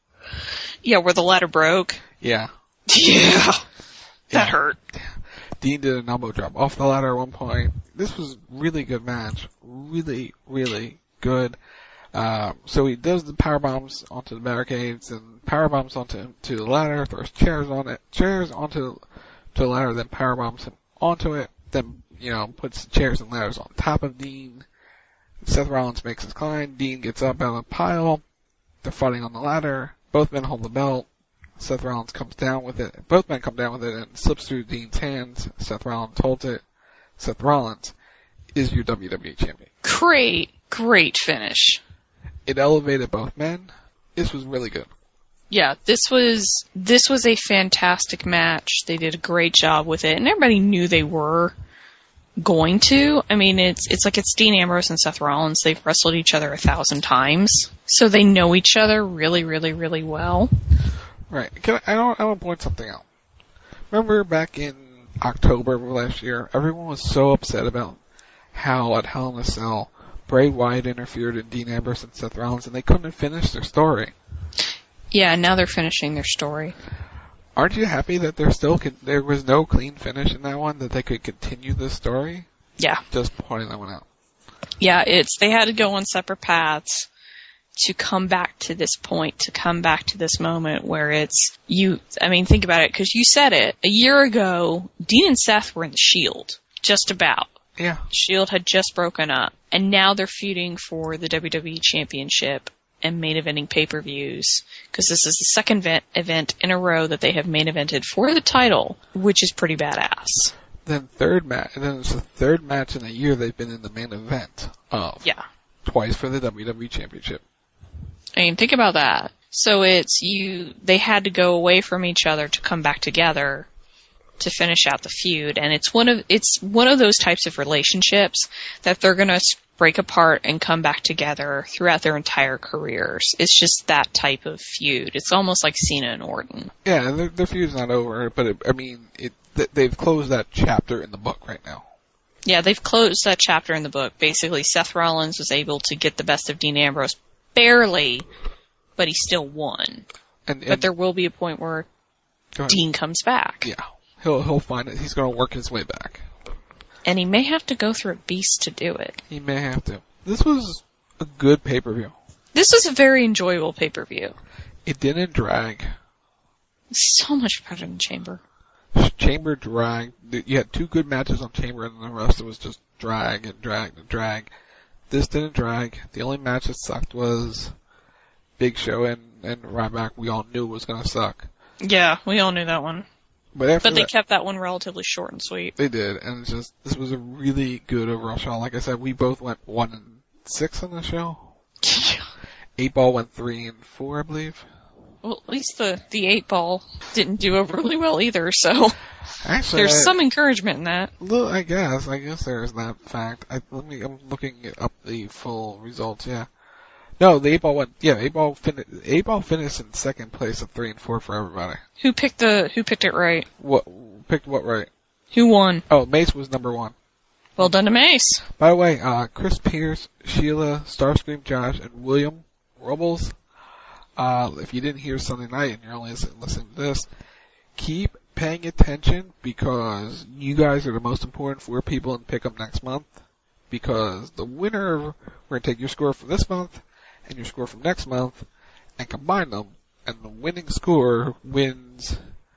Yeah, where the ladder broke. Yeah. Yeah. That yeah. hurt. Dean did an elbow drop off the ladder at one point. This was a really good match. Really, really good. Um, so he does the power bombs onto the barricades and power bombs onto to the ladder, throws chairs on it, chairs onto to the ladder, then power bombs him onto it, then, you know, puts chairs and ladders on top of Dean. Seth Rollins makes his climb. Dean gets up out of the pile. They're fighting on the ladder. Both men hold the belt. Seth Rollins comes down with it. Both men come down with it and slips through Dean's hands. Seth Rollins holds it. Seth Rollins is your W W E champion. Great, great finish. It elevated both men. This was really good. Yeah, this was, this was a fantastic match. They did a great job with it, and everybody knew they were going to. I mean, it's, it's like it's Dean Ambrose and Seth Rollins. They've wrestled each other a thousand times. So they know each other really, really, really well. Right. Can I, I don't, I want to point something out. Remember back in October of last year, everyone was so upset about how at Hell in a Cell, Bray Wyatt interfered in Dean Ambrose and Seth Rollins, and they couldn't finish their story. Yeah, now they're finishing their story. Aren't you happy that there still con- there was no clean finish in that one, that they could continue the story? Yeah. Just pointing that one out. Yeah, it's, they had to go on separate paths to come back to this point, to come back to this moment where it's, you, I mean, think about it, because you said it, a year ago, Dean and Seth were in the Shield. Just about. Yeah. Shield had just broken up, and now they're feuding for the W W E Championship and main eventing pay-per-views, because this is the second event, event in a row that they have main evented for the title, which is pretty badass. Then third match, and then it's the third match in a year they've been in the main event of. Yeah. Twice for the W W E Championship. I mean, think about that. So it's you, they had to go away from each other to come back together to finish out the feud, and it's one of, it's one of those types of relationships that they're gonna break apart and come back together throughout their entire careers. It's just that type of feud. It's almost like Cena and Orton. Yeah, and their, their feud's not over, but it, I mean, it, they've closed that chapter in the book right now. Yeah, they've closed that chapter in the book. Basically, Seth Rollins was able to get the best of Dean Ambrose, barely, but he still won. And, and but there will be a point where Dean comes back. Yeah, he'll he'll find it. He's going to work his way back. And he may have to go through a beast to do it. He may have to. This was a good pay-per-view. This was a very enjoyable pay-per-view. It didn't drag. So much better than Chamber. Chamber drag. You had two good matches on Chamber, and the rest was just drag and drag and drag. This didn't drag. The only match that sucked was Big Show and, and Ryback. We all knew was going to suck. Yeah, we all knew that one. But, after but they that, kept that one relatively short and sweet. They did, and it's just, this was a really good overall show. Like I said, we both went one and six on the show. Eight Ball went three and four, I believe. Well, at least the, the eight ball didn't do overly well either, so Actually, there's I, some encouragement in that. Look, I guess, I guess there is that fact. I, let me, I'm looking up the full results, yeah. No, the eight ball went, yeah, eight ball finished, eight ball finished in second place at three and four for everybody. Who picked the, who picked it right? What, picked what right? Who won? Oh, Mace was number one. Well done to Mace. By the way, uh, Chris Pierce, Sheila, Starscream Josh, and William Robles. Uh, if you didn't hear Sunday night and you're only listening to this, keep paying attention because you guys are the most important four people in Pick'em next month. Because the winner, we're going to take your score for this month and your score from next month and combine them, and the winning score wins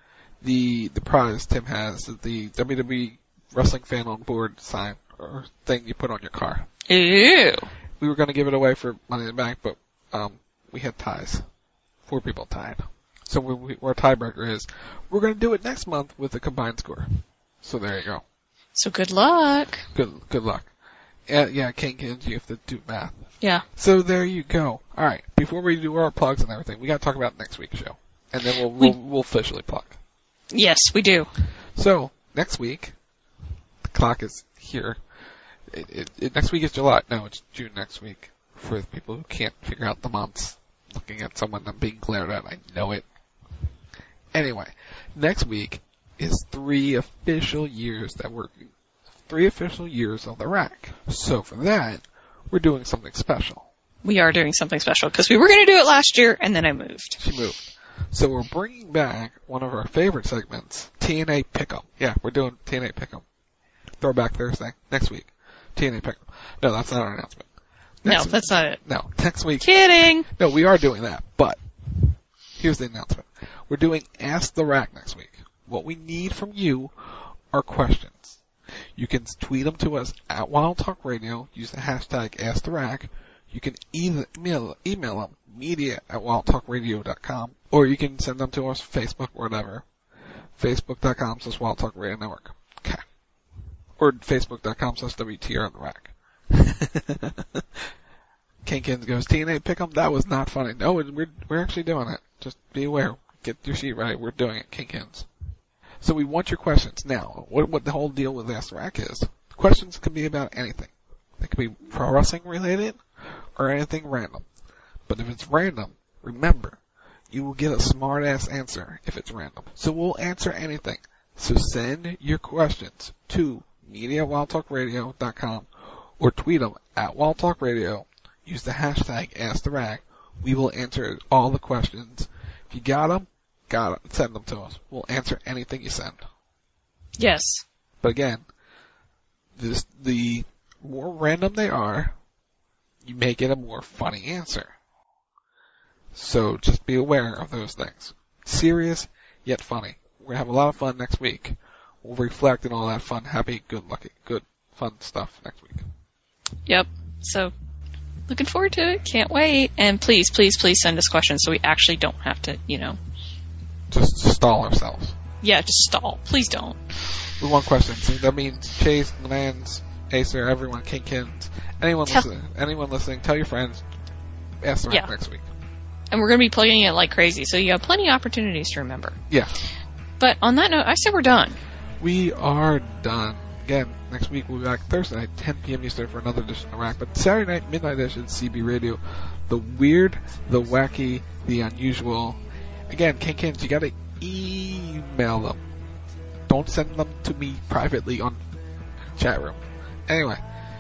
the the prize Tim has, the W W E Wrestling Fan on Board sign or thing you put on your car. Ew. We were going to give it away for Money in the Bank, but um, we had ties. Four people tied. So we, we, our tiebreaker is we're going to do it next month with a combined score. So there you go. So good luck. Good good luck. Yeah, yeah, King Kins, you have to do math. Yeah. So there you go. All right. Before we do our plugs and everything, we got to talk about next week's show, and then we'll we'll, we'll officially plug. Yes, we do. So next week, the clock is here. It, it, it, next week is July. No, it's June next week. For the people who can't figure out the months, looking at someone I'm being glared at, I know it. Anyway, next week is three official years that we're three official years of the rack. So for that, we're doing something special. We are doing something special because we were going to do it last year and then I moved. She moved. So we're bringing back one of our favorite segments, T N A Pick'em. Yeah, we're doing T N A Pick'em. Throwback Thursday next week. T N A Pick'em. No, that's not our announcement. Next no, that's not it. No, next week. Kidding. No, we are doing that, but here's the announcement. We're doing Ask the Rack next week. What we need from you are questions. You can tweet them to us at Wild Talk Radio. Use the hashtag Ask the Rack. You can either email, email them, media at wild talk radio dot com, or you can send them to us Facebook or whatever. Facebook.com slash Wild Talk Radio Network. Okay. Or Facebook.com slash W T R on the Rack. Kinkins goes, T N A Pick'em, that was not funny. No, we're, we're actually doing it. Just be aware. Get your sheet right. We're doing it, Kinkins. So we want your questions. Now, what, what the whole deal with Ask the Rack is, questions can be about anything. They could be pro wrestling related or anything random. But if it's random, remember, you will get a smart ass answer if it's random. So we'll answer anything. So send your questions to media at wild talk radio dot com or tweet them at Wild Talk Radio. Use the hashtag Ask the Rack. We will answer all the questions. If you got them, got it. Send them to us. We'll answer anything you send. Yes. But again, this, the more random they are, you may get a more funny answer. So just be aware of those things. Serious, yet funny. We're going to have a lot of fun next week. We'll reflect on all that fun, happy, good, lucky, good, fun stuff next week. Yep. So, looking forward to it. Can't wait. And please, please, please send us questions so we actually don't have to, you know. Just stall ourselves. Yeah, just stall. Please don't. We want questions. That means Chase, Lands, Acer, everyone, Kinkins, anyone Tell- listening, anyone listening, tell your friends. Ask the Rack Yeah. next week. And we're going to be plugging it like crazy, so you have plenty of opportunities to remember. Yeah. But on that note, I said we're done. We are done. Again, next week we'll be back Thursday night, ten p.m. Eastern for another edition of Rack. But Saturday night, midnight edition, C B Radio. The weird, the wacky, the unusual. Again, Kinkins, you gotta email them. Don't send them to me privately on chat room. Anyway,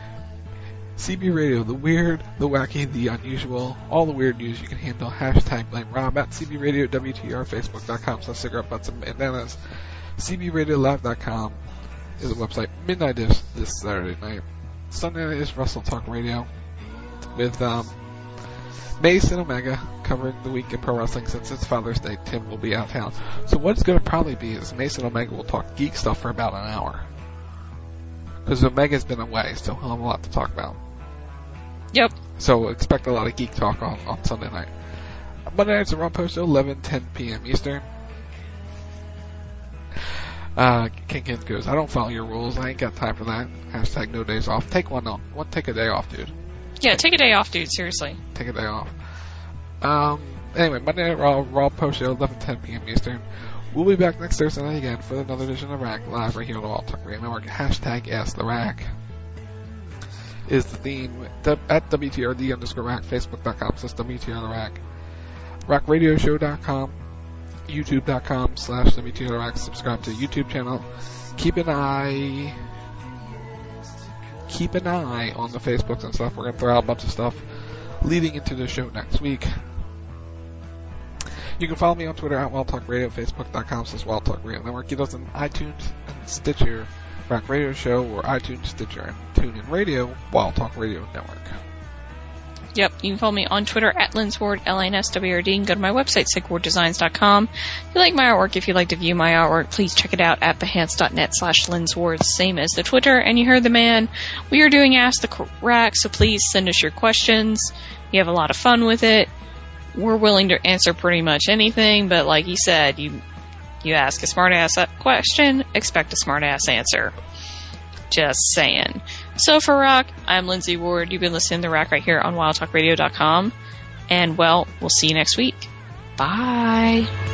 C B Radio, the weird, the wacky, the unusual, all the weird news you can handle. Hashtag blame Rob at C B Radio W T R, Facebook.com slash cigarette butts and bandanas. C B Radio Live dot com is the website. Midnight Dish this Saturday night. Sunday night is Wrestle Talk Radio with um, Mace and Omega covering the week in pro wrestling since it's Father's Day. Tim will be out of town. So what it's going to probably be is Mace and Omega will talk geek stuff for about an hour. Because Omega's been away, so he'll have a lot to talk about. Yep. So expect a lot of geek talk on, on Sunday night. Monday night's a Raw post at eleven ten p.m. Eastern. Uh, King Ken goes, I don't follow your rules. I ain't got time for that. Hashtag no days off. Take one off. One, take a day off, dude. Yeah, take a day off, dude. Seriously. Take a day off. Um, anyway, Monday Night Raw, Raw post show, eleven ten p.m. Eastern. We'll be back next Thursday night again for another edition of Rack live right here on the Wild Talk Radio Network. Hashtag Ask the Rack is the theme at W T R D underscore Rack, Facebook.com slash W T R the Rack, Rack Radio Show dot com, YouTube.com slash W T R the Rack. Subscribe to the YouTube channel. Keep an eye. Keep an eye on the Facebooks and stuff. We're going to throw out a bunch of stuff leading into the show next week. You can follow me on Twitter at Wild Talk Radio, Facebook.com slash Wild Talk Radio Network. Get us on iTunes and Stitcher, Rack Radio Show, or iTunes, Stitcher, and TuneIn Radio, Wild Talk Radio Network. Yep, you can follow me on Twitter at Linsward, L I N S W R D, and go to my website, sig ward designs dot com. If you like my artwork, if you'd like to view my artwork, please check it out at behance.net slash Linsward, same as the Twitter. And you heard the man, we are doing Ask the Rack, so please send us your questions. You have a lot of fun with it. We're willing to answer pretty much anything, but like he said, you you ask a smart-ass question, expect a smart-ass answer. Just saying. So for Rack, I'm Lindsay Ward. You've been listening to Rack right here on wild talk radio dot com. And, well, we'll see you next week. Bye.